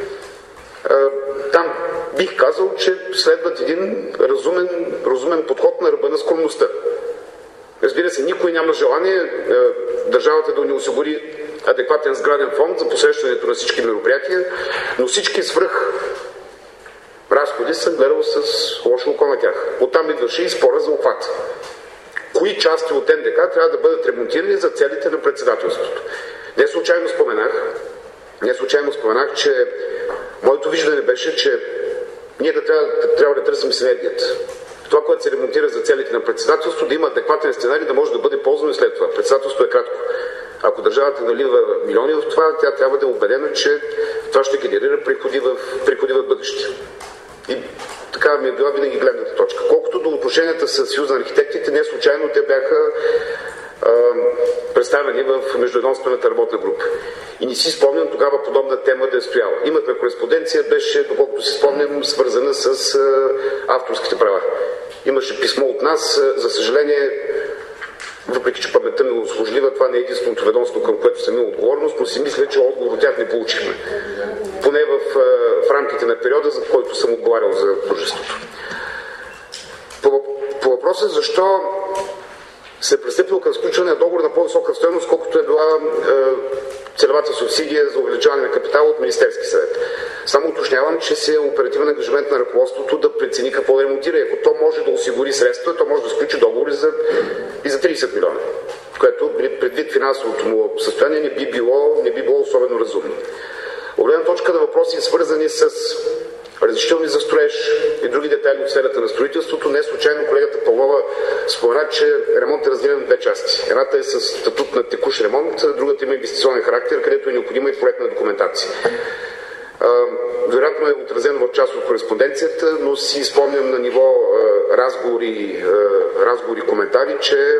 Там бих казал, че следват един разумен, разумен подход на ръба на скромността. Разбира се, никой няма желание държавата да ни осигури адекватен сграден фонд за посрещането на всички мероприятия, но всички свръх разходи съм гледал с лошо око на тях. Оттам идваше и спора за обхват. Кои части от Н Д К трябва да бъдат ремонтирани за целите на председателството? Не случайно споменах, не случайно споменах, че моето виждане беше, че ние да трябва, трябва да търсим синергията. Това, което се ремонтира за целите на председателството, да има адекватен сценарий, да може да бъде ползвано и след това. Председателството е кратко. Ако държавата налива милиони в това, тя трябва да е убедена, че това ще генерира приходи в, приходи в бъдеще. И така ми е била винаги гледната точка. Колкото до отношенията с Съюза на архитектите, не случайно те бяха а, представени в междуведомствената работна група. И не си спомням тогава подобна тема да е стояла. Имахме кореспонденция, беше, доколкото си спомням, свързана с а, авторските права. Имаше писмо от нас, за съжаление, въпреки че паметта ми услужлива, това не е единственото ведомство, към което съм имал отговорност, но си мисля, че отговор от тях не получихме. Поне в, в рамките на периода, за който съм отговарял за дружеството. По, по въпроса защо се е пристъпил към сключване на договор на по-висока стойност, колкото е била е, целевата субсидия за увеличаване на капитал от Министерски съвет. Само уточнявам, че се е оперативен ангажимент на ръководството да прецени какво да ремонтира. Ако то може да осигури средства, то може да сключи договори за, и за трийсет милиона, което предвид финансовото му състояние не би било, не би било особено разумно. От гледна точка на въпроси, свързани с разрешителни за строеж и други детайли от сферата на строителството, не случайно колегата Павлова спомена, че ремонт е разделен в две части. Едната е с статут на текущ ремонт, другата има инвестиционен характер, където е необходима и проектна документация. Вероятно е отразено в част от кореспонденцията, но си спомням на ниво разговори, разговори коментари, че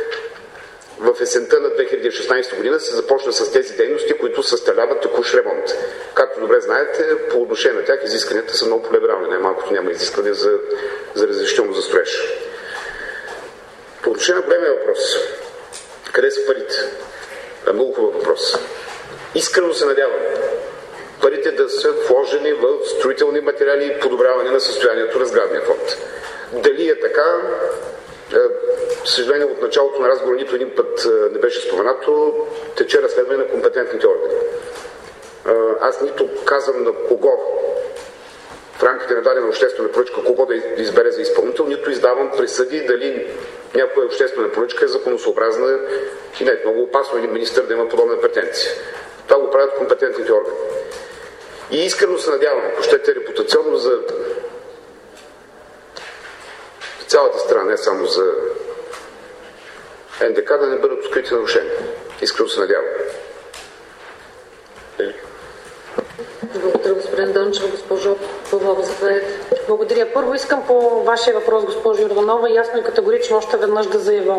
в есента на две хиляди и шестнадесета година се започна с тези дейности, които съставляват текущ ремонт. Както добре знаете, по отношение на тях изискванията са много по-либерални. Най-малкото няма изискване за, за разрешително за строеж. По отношение на големия въпрос, къде са парите? Е много хубав въпрос. Искрено се надявам парите да са вложени в строителни материали и подобряване на състоянието на сградния фонд. Дали е така? Съжаление, от началото на разговора нито един път не беше споменато, тече разследване на компетентните органи. Аз нито казвам на кого в рамките на дадена обществена поръчка кого да избере за изпълнител, нито издавам присъди дали някоя обществена поръчка е законосъобразна и не е много опасно един министър да има подобна претенция. Това го правят компетентните органи. И искрено се надявам, ако щете репутационно за цялата страна, не само за Н Д К, да не бъдат открити нарушения. Искрено се надявам. Благодаря, господин Дънчев. Госпожо Павлова, заповядайте. Благодаря. Първо искам по вашия въпрос, госпожо Йорданова, ясно и категорично още веднъж да заявя.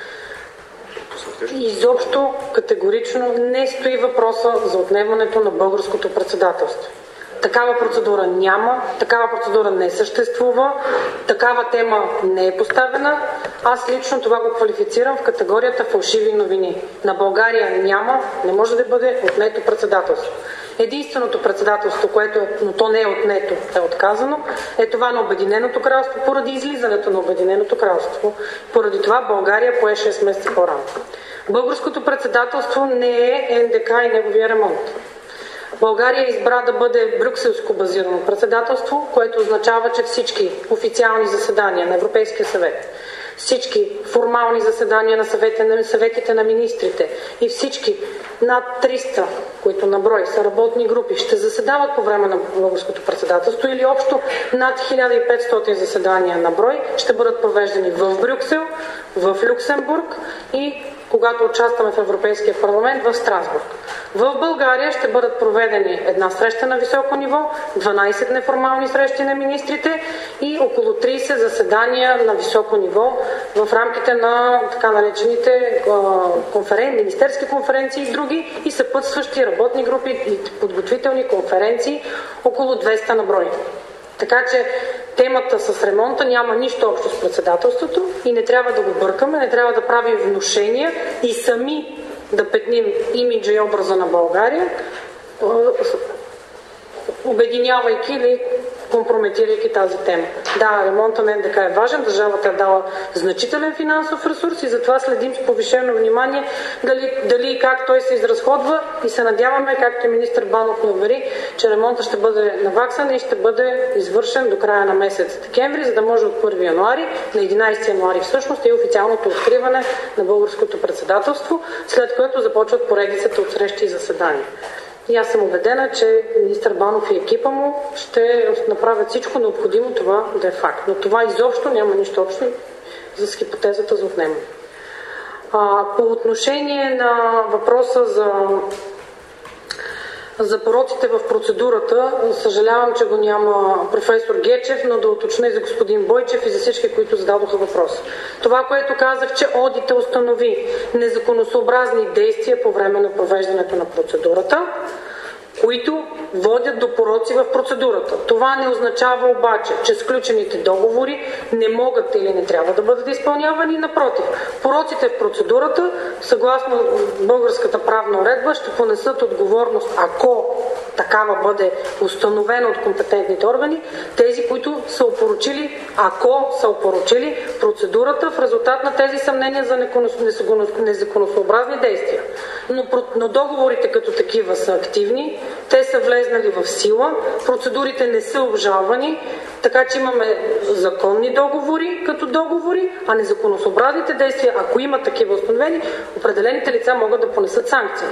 Изобщо категорично не стои въпроса за отнемането на българското председателство. Такава процедура няма, такава процедура не съществува, такава тема не е поставена. Аз лично това го квалифицирам в категорията фалшиви новини. На България няма, не може да бъде отнето председателство. Единственото председателство, което, но то не е отнето, е отказано, е това на Обединеното кралство, поради излизането на Обединеното кралство. Поради това България пое шест месеца по-рано. Българското председателство не е Н Д К и неговия ремонт. България избра да бъде брюкселско базирано председателство, което означава, че всички официални заседания на Европейския съвет, всички формални заседания на съветите, на съветите на министрите и всички над триста, които на брой са работни групи, ще заседават по време на българското председателство или общо над хиляда и петстотин заседания на брой ще бъдат провеждани в Брюксел, в Люксембург и когато участваме в Европейския парламент в Страсбург. В България ще бъдат проведени една среща на високо ниво, дванайсет неформални срещи на министрите и около трийсет заседания на високо ниво в рамките на така наречените конферен... министерски конференции и други и съпътстващи работни групи и подготвителни конференции около двеста на брой. Така че темата с ремонта няма нищо общо с председателството и не трябва да го бъркаме, не трябва да правим внушения и сами да петним имиджа и образа на България, обединявайки или компрометирайки тази тема. Да, ремонта на НДК е важен, държавата е дала значителен финансов ресурс и затова следим с повишено внимание дали, дали и как той се изразходва и се надяваме, както и министър Банов ни увери, че ремонта ще бъде наваксан и ще бъде извършен до края на месец декември, за да може от първи януари, на единайсети януари всъщност е официалното откриване на българското председателство, след което започват поредицата от срещи и заседания. И аз съм убедена, че министър Банов и екипа му ще направят всичко необходимо това да е факт. Но това изобщо няма нищо общо с хипотезата за отнемане. А, по отношение на въпроса за, за пороците в процедурата, съжалявам, че го няма професор Гечев, но да уточня и за господин Бойчев и за всички, които зададоха въпроса. Това, което казах, че одита установи незаконосъобразни действия по време на провеждането на процедурата, които водят до пороци в процедурата. Това не означава обаче, че сключените договори не могат или не трябва да бъдат изпълнявани. Напротив, пороците в процедурата, съгласно българската правна уредба, ще понесат отговорност, ако такава бъде установена от компетентните органи, тези, които са опорочили, ако са опорочили процедурата в резултат на тези съмнения за незаконосъобразни действия. Но, но договорите като такива са активни, те са влезнали в сила, процедурите не са обжалвани, така че имаме законни договори като договори, а незаконосъобразните действия, ако има такива установени, определените лица могат да понесат санкции.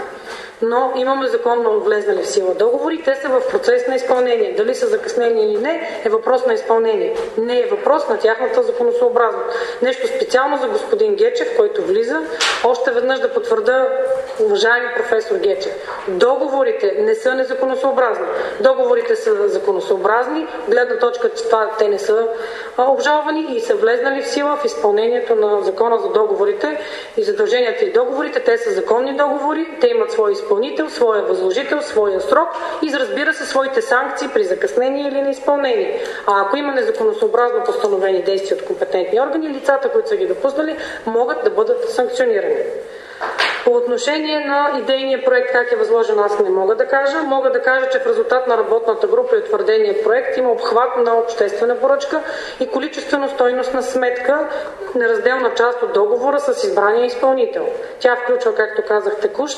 Но имаме законно влезнали в сила договори, те са в процес на изпълнение. Дали са закъснени или не, е въпрос на изпълнение. Не е въпрос на тяхната законосъобразност. Нещо специално за господин Гечев, който влиза, още веднъж да потвърда, уважаеми професор Гечев. Договорите не са незаконосъобразни. Договорите са законосъобразни, гледна точка, че това те не са обжалвани и са влезнали в сила в изпълнението на закона за договорите и задълженията и договорите. Те са законни договори, те имат свои изпълнител, своя възложител, своя срок и разбира се своите санкции при закъснение или неизпълнение. А ако има незаконосъобразно постановени действия от компетентни органи, лицата, които са ги допуснали, могат да бъдат санкционирани. По отношение на идейния проект, как е възложен, аз не мога да кажа. Мога да кажа, че в резултат на работната група и утвърдения проект има обхват на обществена поръчка и количествено-стойностна сметка, неразделна част от договора с избрания изпълнител. Тя включва, както казах, текущ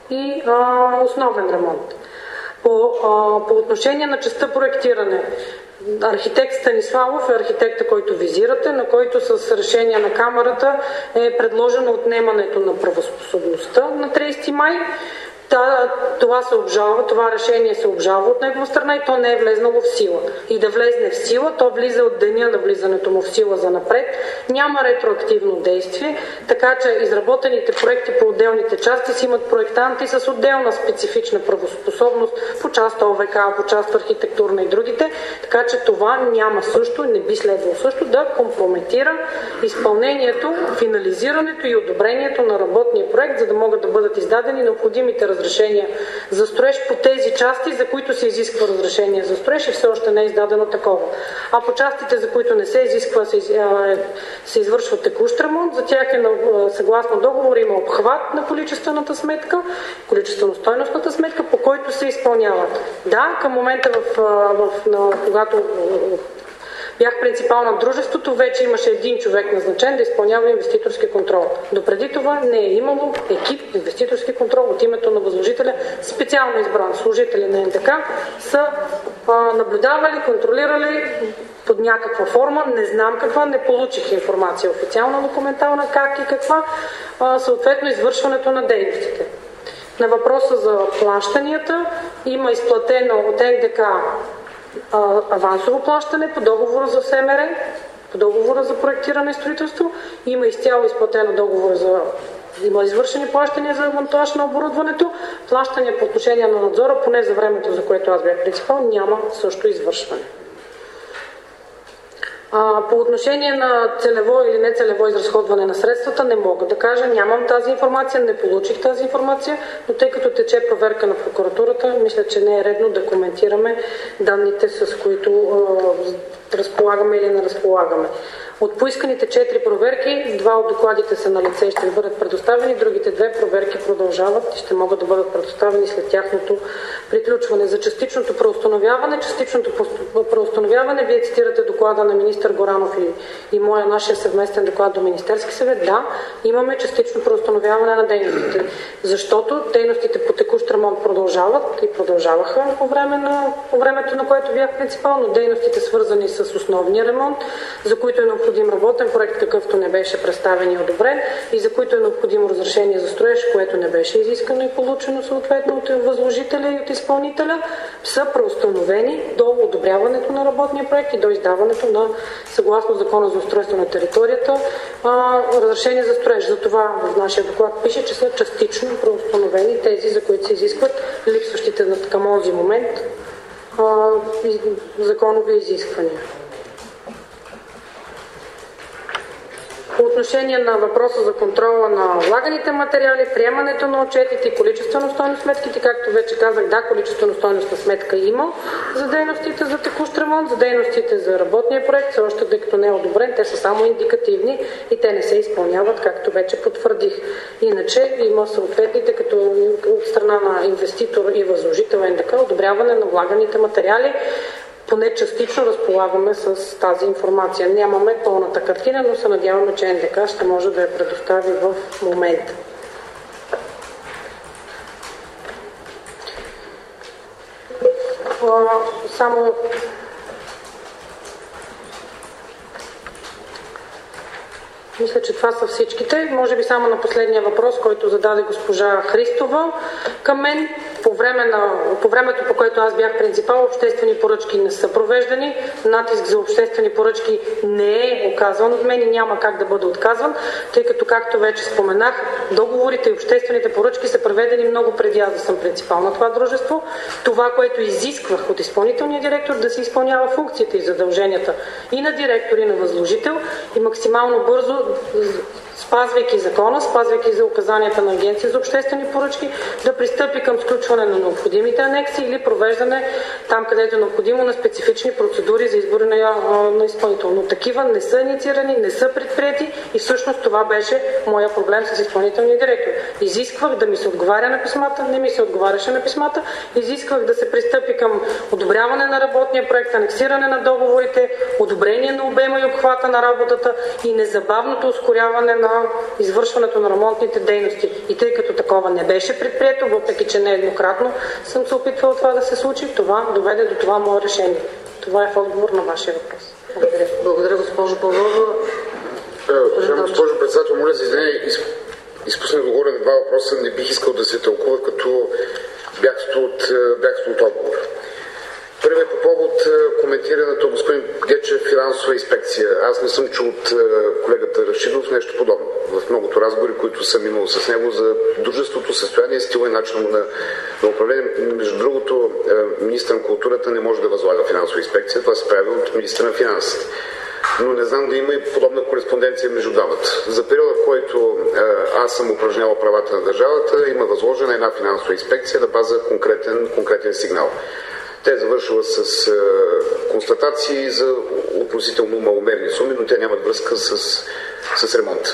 и а, основен ремонт. По, а, по отношение на частта проектиране, архитект Станиславов е архитекта, който визирате, на който с решение на камерата е предложено отнемането на правоспособността на трийсети май. Това се обжалва, това решение се обжалва от негова страна и то не е влезнало в сила. И да влезне в сила, то влиза от деня на влизането му в сила за напред. Няма ретроактивно действие, така че изработените проекти по отделните части си имат проектанти с отделна специфична правоспособност по част ОВК, по част архитектурна и другите, така че това няма също, не би следвало също да компрометира изпълнението, финализирането и одобрението на работния проект, за да могат да бъдат издадени необходимите разрешения за строеж по тези части, за които се изисква разрешение за строеж и все още не е издадено такова. А по частите, за които не се изисква, се, се извършва текущ ремонт, за тях е съгласно договор има обхват на количествената сметка, количествено-стойностната сметка, по който се изпълняват. Да, към момента, в, в, на, когато бях принципал на дружеството, вече имаше един човек назначен да изпълнява инвеститорски контрол. Допреди това не е имало екип инвеститорски контрол от името на възложителя, специално избран служители на НДК са а, наблюдавали, контролирали под някаква форма, не знам каква, не получих информация официална, документална как и каква, а, съответно извършването на дейностите. На въпроса за плащанията има изплатено от Н Д К а, авансово плащане по договора за С М Р, по договора за проектиране и строителство, има изцяло изплатено договор за има извършени плащания за монтаж на оборудването, плащания по отношение на надзора, поне за времето, за което аз бях принципал, няма също извършване. А, по отношение на целево или нецелево изразходване на средствата не мога да кажа, нямам тази информация, не получих тази информация, но тъй като тече проверка на прокуратурата, мисля, че не е редно да коментираме данните, с които а, разполагаме или не разполагаме. От поисканите четири проверки, два от докладите са на лице и ще бъдат предоставени, другите две проверки продължават и ще могат да бъдат предоставени след тяхното приключване. За частичното преустановяване, частичното преустановяване, вие цитирате доклада на министър Горанов и, и моя нашия съвместен доклад до Министерски съвет. Да, имаме частично преустановяване на дейностите, защото дейностите по текущ ремонт продължават и продължаваха по, време на, по времето, на което бях принципал, но дейностите свързани с основния ремонт, за които е необходимо работен проект, какъвто не беше представен и одобрен и за които е необходимо разрешение за строеж, което не беше изискано и получено съответно от възложителя и от изпълнителя, са преустановени до одобряването на работния проект и до издаването на, съгласно Закона за устройство на територията, а, разрешение за строеж. Затова в нашия доклад пише, че са частично преустановени тези, за които се изискват липсващите към този момент а, законови изисквания. По отношение на въпроса за контрола на влаганите материали, приемането на отчетите и количествено-стойност сметките, както вече казах, да, количествено-стойностна сметка има за дейностите за текущ ремонт, за дейностите за работния проект, все още тъй като не е одобрен, те са само индикативни и те не се изпълняват, както вече потвърдих. Иначе има съответните, като от страна на инвеститор и възложител Н Д К, одобряване на влаганите материали. Поне частично разполагаме с тази информация. Нямаме пълната картина, но се надяваме, че Н Д К ще може да я предостави в момента. Само мисля, че това са всичките. Може би само на последния въпрос, който зададе госпожа Христова към мен. По, време на, по времето, по което аз бях принципал, обществени поръчки не са провеждани. Натиск за обществени поръчки не е оказван от мен и няма как да бъде отказван, тъй като, както вече споменах, договорите и обществените поръчки са проведени много преди аз да съм принципал на това дружество. Това, което изисквах от изпълнителния директор, да се изпълнява функциите и задълженията и на директор, и на възложител и максимално бързо, спазвайки закона, спазвайки за указанията на Агенция за обществени поръчки, да пристъпи към сключване на необходимите анекси или провеждане там, където е необходимо, на специфични процедури за избор на, на изпълнител. Но такива не са инициирани, не са предприяти и всъщност това беше моя проблем с изпълнителния директор. Изисквах да ми се отговаря на писмата, не ми се отговаряше на писмата, изисквах да се пристъпи към одобряване на работния проект, анексиране на договорите, одобрение на обема и обхвата на работата и незабавното ускоряване на извършването на ремонтните дейности. И тъй като такова не беше предприето, въпреки че нееднократно съм се опитвала това да се случи, това доведе до това мое решение. Това е в отговор на вашия въпрос. Благодаря. Благодаря, госпожо Павлова. Уважаема госпожо председател, моля за извинение, изпуснах да говоря на два въпроса, не бих искал да се тълкува като бягство от, бягство от отговор. Първият по повод коментираното господин Гечев финансова инспекция. Аз не съм чул от колегата Рашидов нещо подобно. В многото разговори, които съм имал с него за дружеството, състояние, стила и начин на, на управление. Между другото, министър на културата не може да възлага финансова инспекция. Това се прави от министъра на финансите. Но не знам да има и подобна кореспонденция между двамата. За периода, в който аз съм упражнявал правата на държавата, има възложена една финансова инспекция на база конкретен, конкретен сигнал. Те завършва с е, констатации за относително маломерни суми, но те нямат връзка с, с ремонта.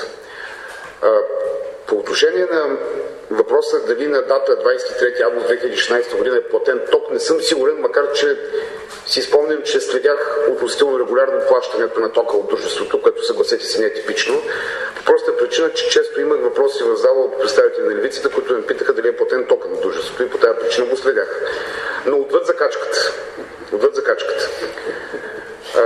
А, по отношение на въпроса дали на дата двадесет и трети август две хиляди и шестнадесета година е платен ток, не съм сигурен, макар че си спомням, че следях относително регулярно плащането на тока от дружеството, което, съгласете се, не е типично. По простата причина, че често имах въпроси в зала от представители на левицата, които ме питаха дали е платен тока на дружеството и по тази причина го следях. Но отвъд закачката, отвъд закачката. А,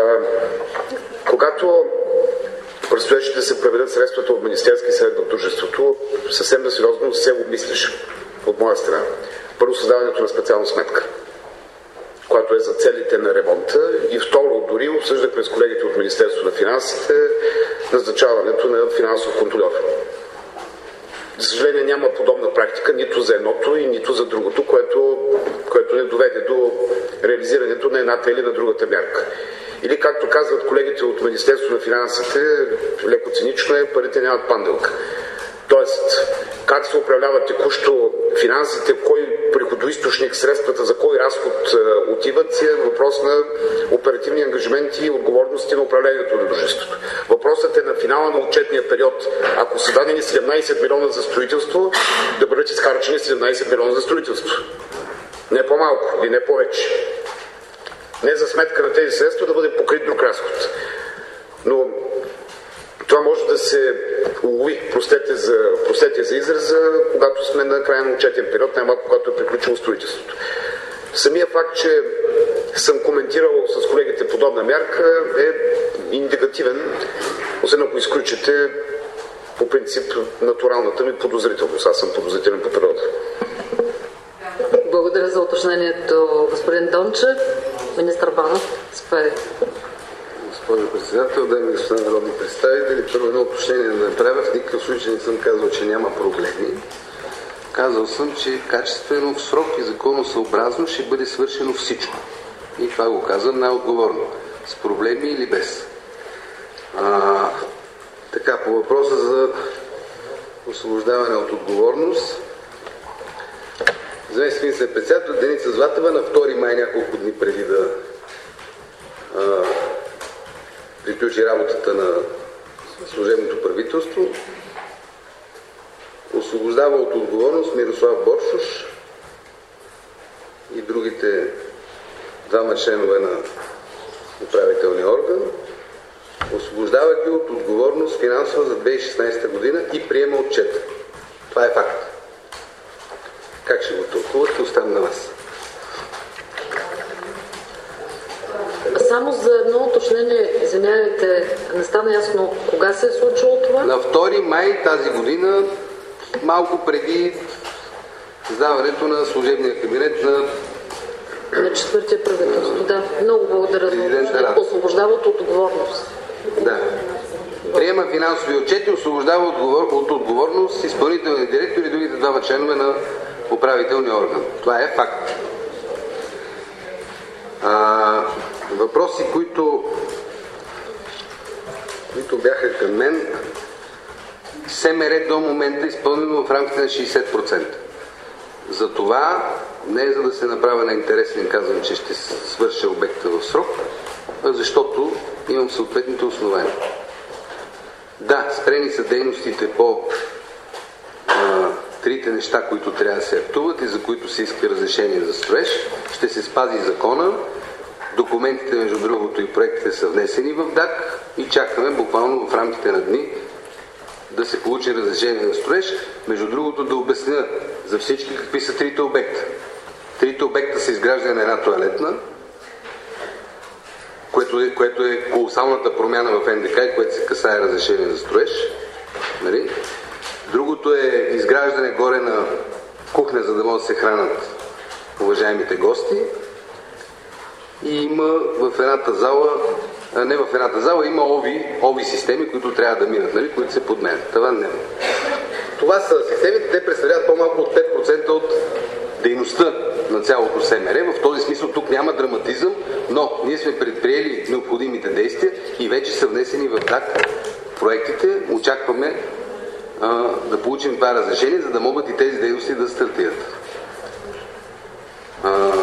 когато предстоящите да се преведат средствата от Министерския съвет в дружеството, съвсем да сериозно се обмислиш от моя страна. Първо, създаването на специална сметка, която е за целите на ремонта, и второ, дори обсъждахме с колегите от Министерството на финансите назначаването на финансов контролер. За съжаление няма подобна практика нито за едното и нито за другото, което, което не доведе до реализирането на едната или на другата мярка. Или, както казват колегите от Министерството на финансите, леко цинично е, парите нямат панделка. Тоест, как се управлява текущо финансите, кой приходоизточник, средствата за кой разход е, отиват, е въпрос на оперативни ангажименти и отговорности на управлението на дружеството. Въпросът е на финала на отчетния период. Ако са дадени седемнайсет милиона за строителство, да бъдат изхарчени седемнайсет милиона за строителство. Не по-малко или не повече. Не за сметка на тези средства да бъде покрит друг разход. Но това може да се улови, простете за, простете за израза, когато сме на края на отчетен период, най-малко когато е приключило строителството. Самия факт, че съм коментирал с колегите подобна мярка, е индикативен, освен ако изключите по принцип натуралната ми подозрителност. Аз съм подозрителен по природа. Благодаря за уточнението, господин Дончев. Министър Банов, заповядайте. Госпожо председател, дами и господа народни представители, първо едно уточнение да направя. В никакъв случай не съм казал, че няма проблеми. Казал съм, че качествено, в срок и законосъобразно ще бъде свършено всичко. И това го казвам най-отговорно. С проблеми или без. А, така, по въпроса за освобождаване от отговорност. Заместник министър-председател Деница Златева на втори май, няколко дни преди да а, приключи работата на служебното правителство, освобождава от отговорност Мирослав Боршош и другите двама членове на управителния орган, освобождава ги от отговорност финансова за две хиляди и шестнадесета година и приема отчета. Това е факт. Как ще го тълкувате, оставам на вас. Само за едно уточнение, извинявайте, не стана ясно кога се е случило това? На втори май тази година, малко преди създаването на служебния кабинет на на четвъртия правителство. Да, много благодаря за уточнение. Освобождава от отговорност. Да. Приема финансови отчети, освобождава от отговорност изпълнителния директор и другите двама членове на управителния орган. Това е факт. А, въпроси, които, които бяха към мен, СМР до момента е изпълнено в рамките на шейсет процента. За това, не за да се направя на интересен, казвам, че ще свърша обекта в срок, а защото имам съответните основания. Да, спрени са дейностите по а, трите неща, които трябва да се актуват и за които се иска разрешение за строеж. Ще се спази закона. Документите, между другото, и проектите са внесени в ДАК и чакаме буквално в рамките на дни да се получи разрешение на строеж. Между другото, да обясня за всички какви са трите обекта. Трите обекта са изграждане на една тоалетна, което е, което е колосалната промяна в НДК и което се касае разрешение за строеж. Нали? Другото е изграждане горе на кухня, за да могат да се хранят уважаемите гости. И има в едната зала, а не в едната зала, има ОВИ, ОВИ системи, които трябва да минат, нали, които се подменят. Това не. Това са системите, те представляват по-малко от пет процента от дейността на цялото СМР. В този смисъл тук няма драматизъм, но ние сме предприели необходимите действия и вече са внесени в ДАК проектите. Очакваме а, да получим това разрешение, за да могат и тези дейности да стартират. А,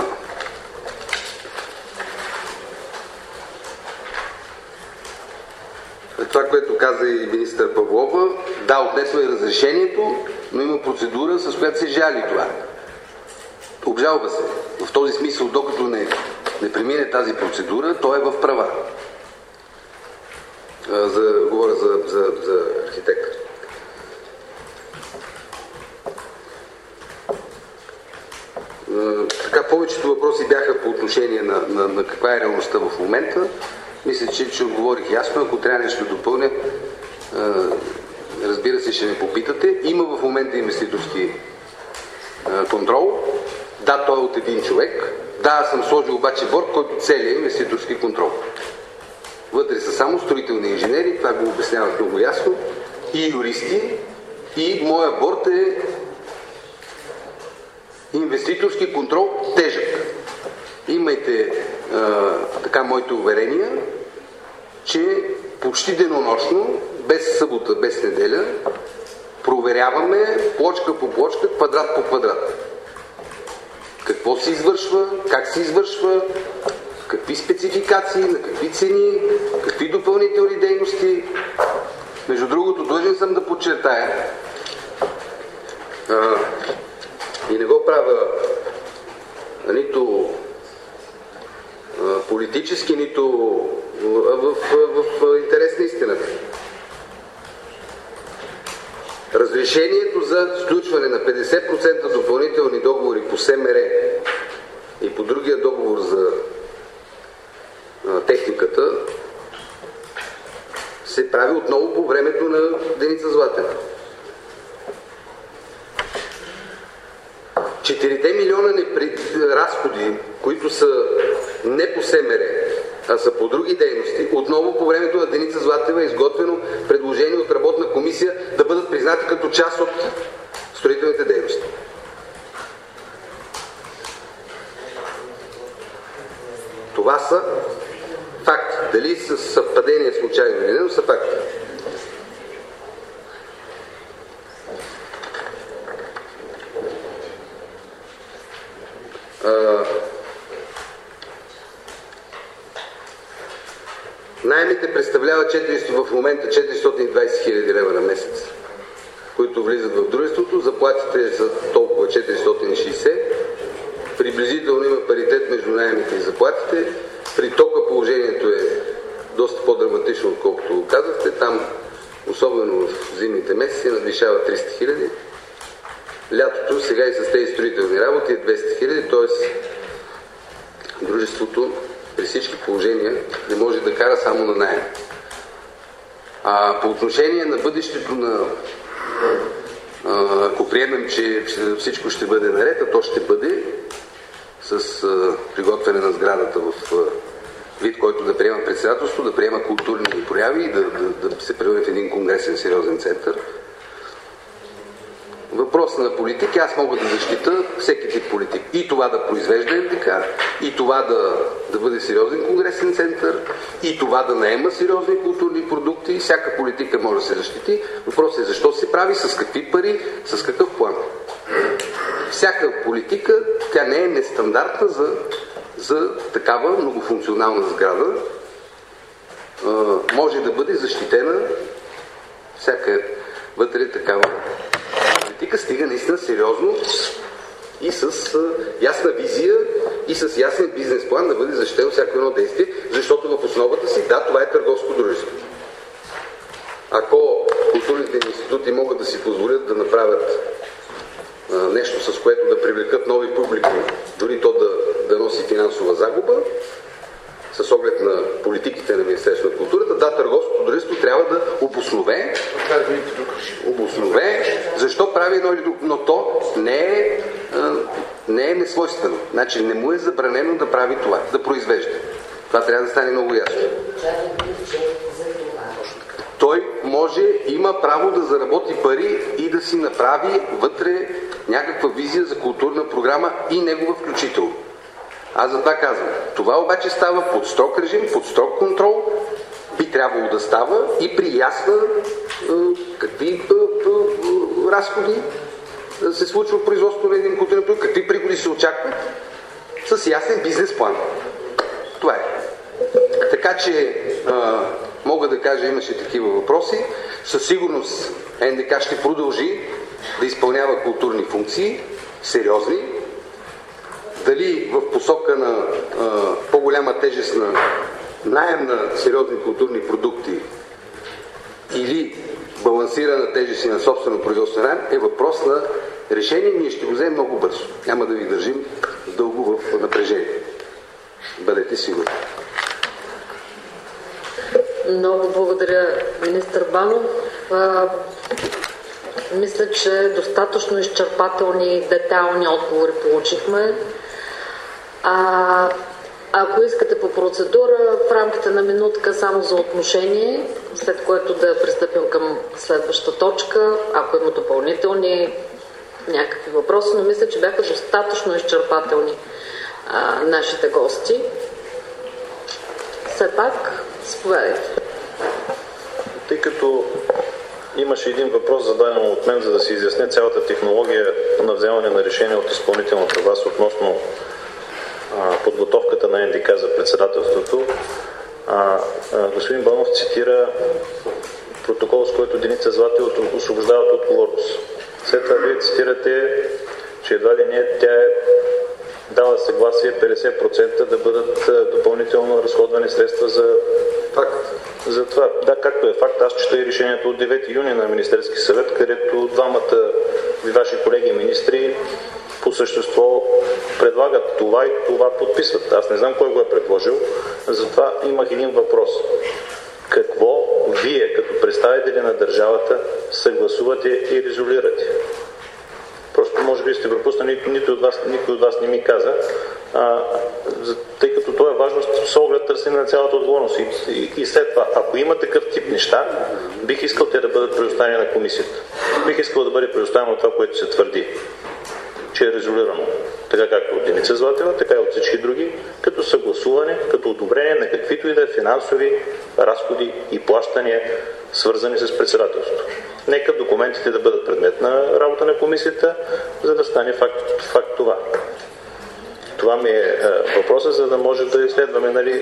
това, което каза и министър Павлова, да, отнесла е разрешението, но има процедура, с която се жали това. Обжалва се. В този смисъл, докато не, не премине тази процедура, той е в права. за, говоря за, за, за архитектор. Така, повечето въпроси бяха по отношение на, на, на каква е реалността в момента. Мисля, че, че отговорих ясно. Ако трябва нещо да допълня, разбира се, ще ме попитате. Има в момента инвеститорски контрол. Да, той е от един човек. Да, аз съм сложил обаче борд, който целият инвеститорски контрол. Вътре са само строителни инженери, това го обяснявах много ясно, и юристи, и моя борд е инвеститорски контрол тежък. Имайте а, така моите уверения, че почти денонощно, без събота, без неделя, проверяваме плочка по плочка, квадрат по квадрат. Какво се извършва, как се извършва, какви спецификации, на какви цени, какви допълнителни дейности. Между другото, длъжен съм да подчертая, а, и не го правя нито а, политически, нито в, в, в, в интерес на истината. Разрешението за сключване на петдесет процента допълнителни договори по СМР и по другия договор за а, техниката се прави отново по времето на Деница Златева. Четирите милиона непред... разходи, които са не по СМР, а са по други дейности, отново по времето на Деница Златева е изготвено предложение от работна комисия да бъдат признати като част от строителните дейности. Това са факти. Дали с съвпадение случайно или не, но са факти. А... Наемите представляват четиристотин, в момента четиристотин и двадесет хиляди лева на месец, които влизат в дружеството. Заплатите са толкова четиристотин и шейсет. Приблизително има паритет между наемите и заплатите. При тока положението е доста по-драматично, отколкото казахте. Там, особено в зимните месеци, надвишава триста хиляди. Лятото, сега и с тези строителни работи, е двеста хиляди, т.е. дружеството при всички положения не може да кара само на наем. А по отношение на бъдещето на... А, ако приемем, че всичко ще бъде наред, а то ще бъде с а, приготвяне на сградата в а, вид, който да приема председателство, да приема културни прояви и да, да, да се превърне в един конгресен сериозен център. Въпрос на политики, аз мога да защита всеки тип политик. И това да произвежда НДК, и това да, да бъде сериозен конгресен център, и това да наема сериозни културни продукти. Всяка политика може да се защити. Въпросът е защо се прави, с какви пари, с какъв план. Всяка политика, тя не е нестандартна за, за такава многофункционална сграда. А, може да бъде защитена всяка вътре такава политика, стига наистина сериозно и с а, ясна визия и с ясен бизнес план да бъде защитено всяко едно действие, защото в основата си, да, това е търговско дружество. Ако културните институти могат да си позволят да направят а, нещо, с което да привлекат нови публики, дори то да, да носи финансова загуба, с оглед на политиките на Министерството на културата, да, търговското дружество трябва да обоснове, обоснове защо прави едно или друго, но то не е, а, не е несвойствено. Значи не му е забранено да прави това, да произвежда. Това трябва да стане много ясно. Той може, има право да заработи пари и да си направи вътре някаква визия за културна програма и негова включително. Аз за това казвам. Това обаче става под строг режим, под строг контрол, би трябвало да става и при ясна е, какви е, е, разходи се случва в производството на един културен продукт, какви приходи се очакват, с ясен бизнес план. Това е. Така че е, мога да кажа, имаше такива въпроси. Със сигурност НДК ще продължи да изпълнява културни функции, сериозни. Дали в посока на а, по-голяма тежест на наем на сериозни културни продукти или балансирана тежест и на собствено производствен найем е въпрос на решение. Ние ще го вземем много бързо. Няма да ви държим дълго в напрежение. Бъдете сигурни. Много благодаря, министър Банов. А, мисля, че достатъчно изчерпателни и детайлни отговори получихме. А, ако искате по процедура, в рамките на минутка само за отношение, след което да пристъпим към следваща точка, ако има допълнителни някакви въпроси, но мисля, че бяха достатъчно изчерпателни а, нашите гости. Все пак, заповядайте. Тъй като имаше един въпрос зададен от мен, за да се изясне цялата технология на вземане на решение от изпълнителната власт относно а, подготовката на НДК за председателството, а, а, господин Банов цитира протокол, с който Деница Златева освобождава от отговорност. След това вие цитирате, че едва ли не тя е дала съгласие петдесет процента да бъдат допълнително разходвани средства за, за това. Да, както е факт, аз чета и решението от девети юни на Министерски съвет, където двамата ви ваши колеги министри по същество предлагат това и това подписват. Аз не знам кой го е предложил, затова имах един въпрос. Какво вие, като представители на държавата, съгласувате и резолирате? Просто може би сте пропуснали, нито, нито от вас, никой от вас не ми каза, а, за, тъй като това е важно с оглед търсене на цялата отговорност. И, и, и след това, ако има такъв тип неща, бих искал те да бъдат предоставени на комисията. Бих искал да бъде предоставено това, което се твърди, че е резолирано. Така както от Деница Златева, така и от всички други, като съгласуване, като одобрение на каквито и да е финансови разходи и плащания, свързани с председателството. Нека документите да бъдат предмет на работа на комисията, за да стане факт, факт това. Това ми е, е въпросът, за да може да изследваме, нали...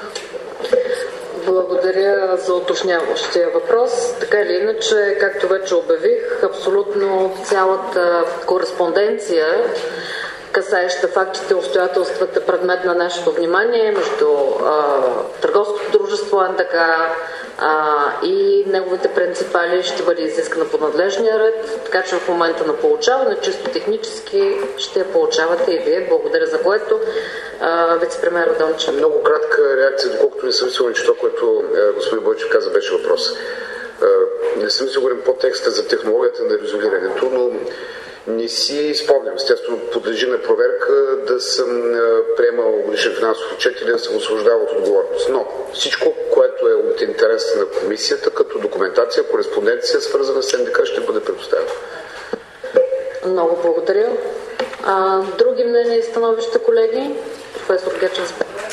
Благодаря за уточняващия въпрос. Така или иначе, както вече обявих, абсолютно цялата кореспонденция, касаеща фактите и обстоятелствата, предмет на нашето внимание между а, търговското дружество НДК а, и неговите принципали ще бъде изискана по надлежния ред, така че в момента на получаване, чисто технически, ще я получавате и вие. Благодаря за което. Вице-премиер Дончев. Много кратка реакция, доколкото не съм сигурен, че това, което е, господин Бойчев каза, беше въпрос. Е, не съм сигурен по текста за технологията на резолирането, но не си спомням. Естествено, подлежи на проверка да съм е, приемал годишен финансов отчет или да съм освобождавал от отговорност. Но всичко, което е от интерес на комисията, като документация, кореспонденция, свързана с НДК, ще бъде предоставена. Много благодаря. А, други мнения и становища, колеги? Професор Гечев.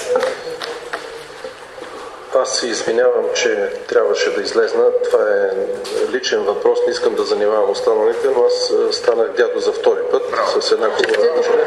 Аз се извинявам, че трябваше да излезна. Това е личен въпрос. Не искам да занимавам останалите, но аз станах дядо за втори път. Браво. С една хубава...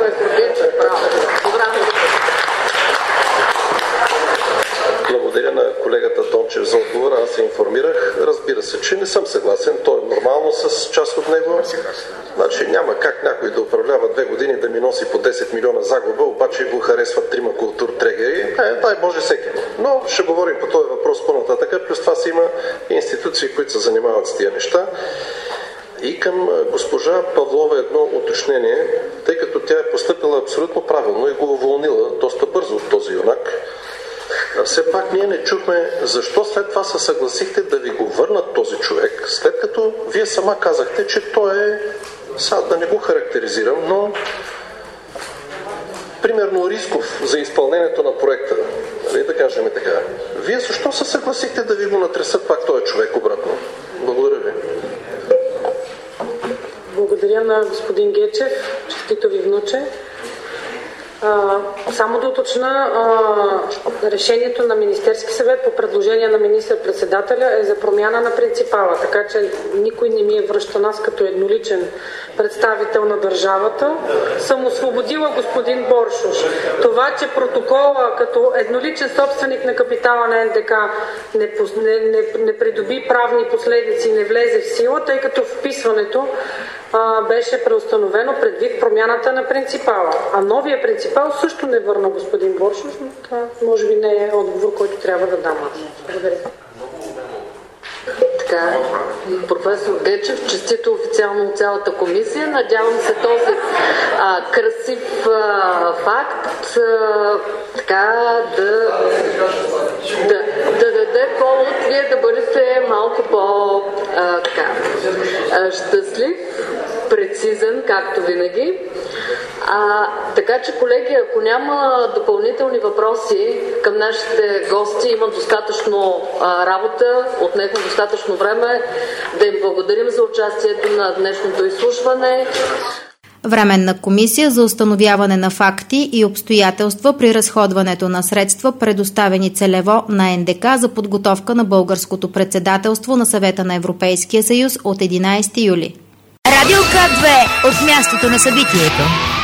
Благодаря на колегата Дончев за отговора. Аз се информирах. Разбира се, че не съм съгласен. То е нормално с част от него. Значи няма как някой да управлява две години да ми носи по десет милиона загуба, обаче го харесват трима културтрегери. Е, дай Боже всеки. Но ще говорим по този въпрос по-нататък. Плюс това си има институции, които се занимават с тия неща. И към госпожа Павлова едно уточнение, тъй като тя е постъпила абсолютно правилно и го уволнила доста бързо от този юнак. Все пак ние не чухме защо след това се съгласихте да ви го върнат този човек, след като вие сама казахте, че той е, сега да не го характеризирам, но примерно рисков за изпълнението на проекта, нали, да кажем така. Вие защо се съгласихте да ви го натресат пак този човек обратно? Благодаря ви. Благодаря на господин Гечев. Честито ви внуче. А, само да уточна, а, решението на Министерски съвет по предложение на министър-председателя е за промяна на принципала, така че никой не ми е връща нас като едноличен представител на държавата. Съм освободила господин Боршош. Това, че протокола като едноличен собственик на капитала на НДК не, не, не, не придоби правни последици, не влезе в сила, тъй като вписването а, беше преустановено предвид промяната на принципала. А новия принципал също не върна господин Боршош, но това може би не е отговор, който трябва да дам аз. Благодаря. така, професор Гечев, честито официално от цялата комисия. Надявам се този а, красив а, факт а, така да, да, да даде повод вие да бъдете малко по а, така, а, щастлив, прецизен, както винаги. А, така че, колеги, ако няма допълнителни въпроси към нашите гости, имат достатъчно а, работа, отнехме достатъчно време, да им благодарим за участието на днешното изслушване. Временна комисия за установяване на факти и обстоятелства при разходването на средства, предоставени целево на Ен Де Ка за подготовка на българското председателство на Съвета на Европейския съюз от единайсети юли. Радио К две от мястото на събитието.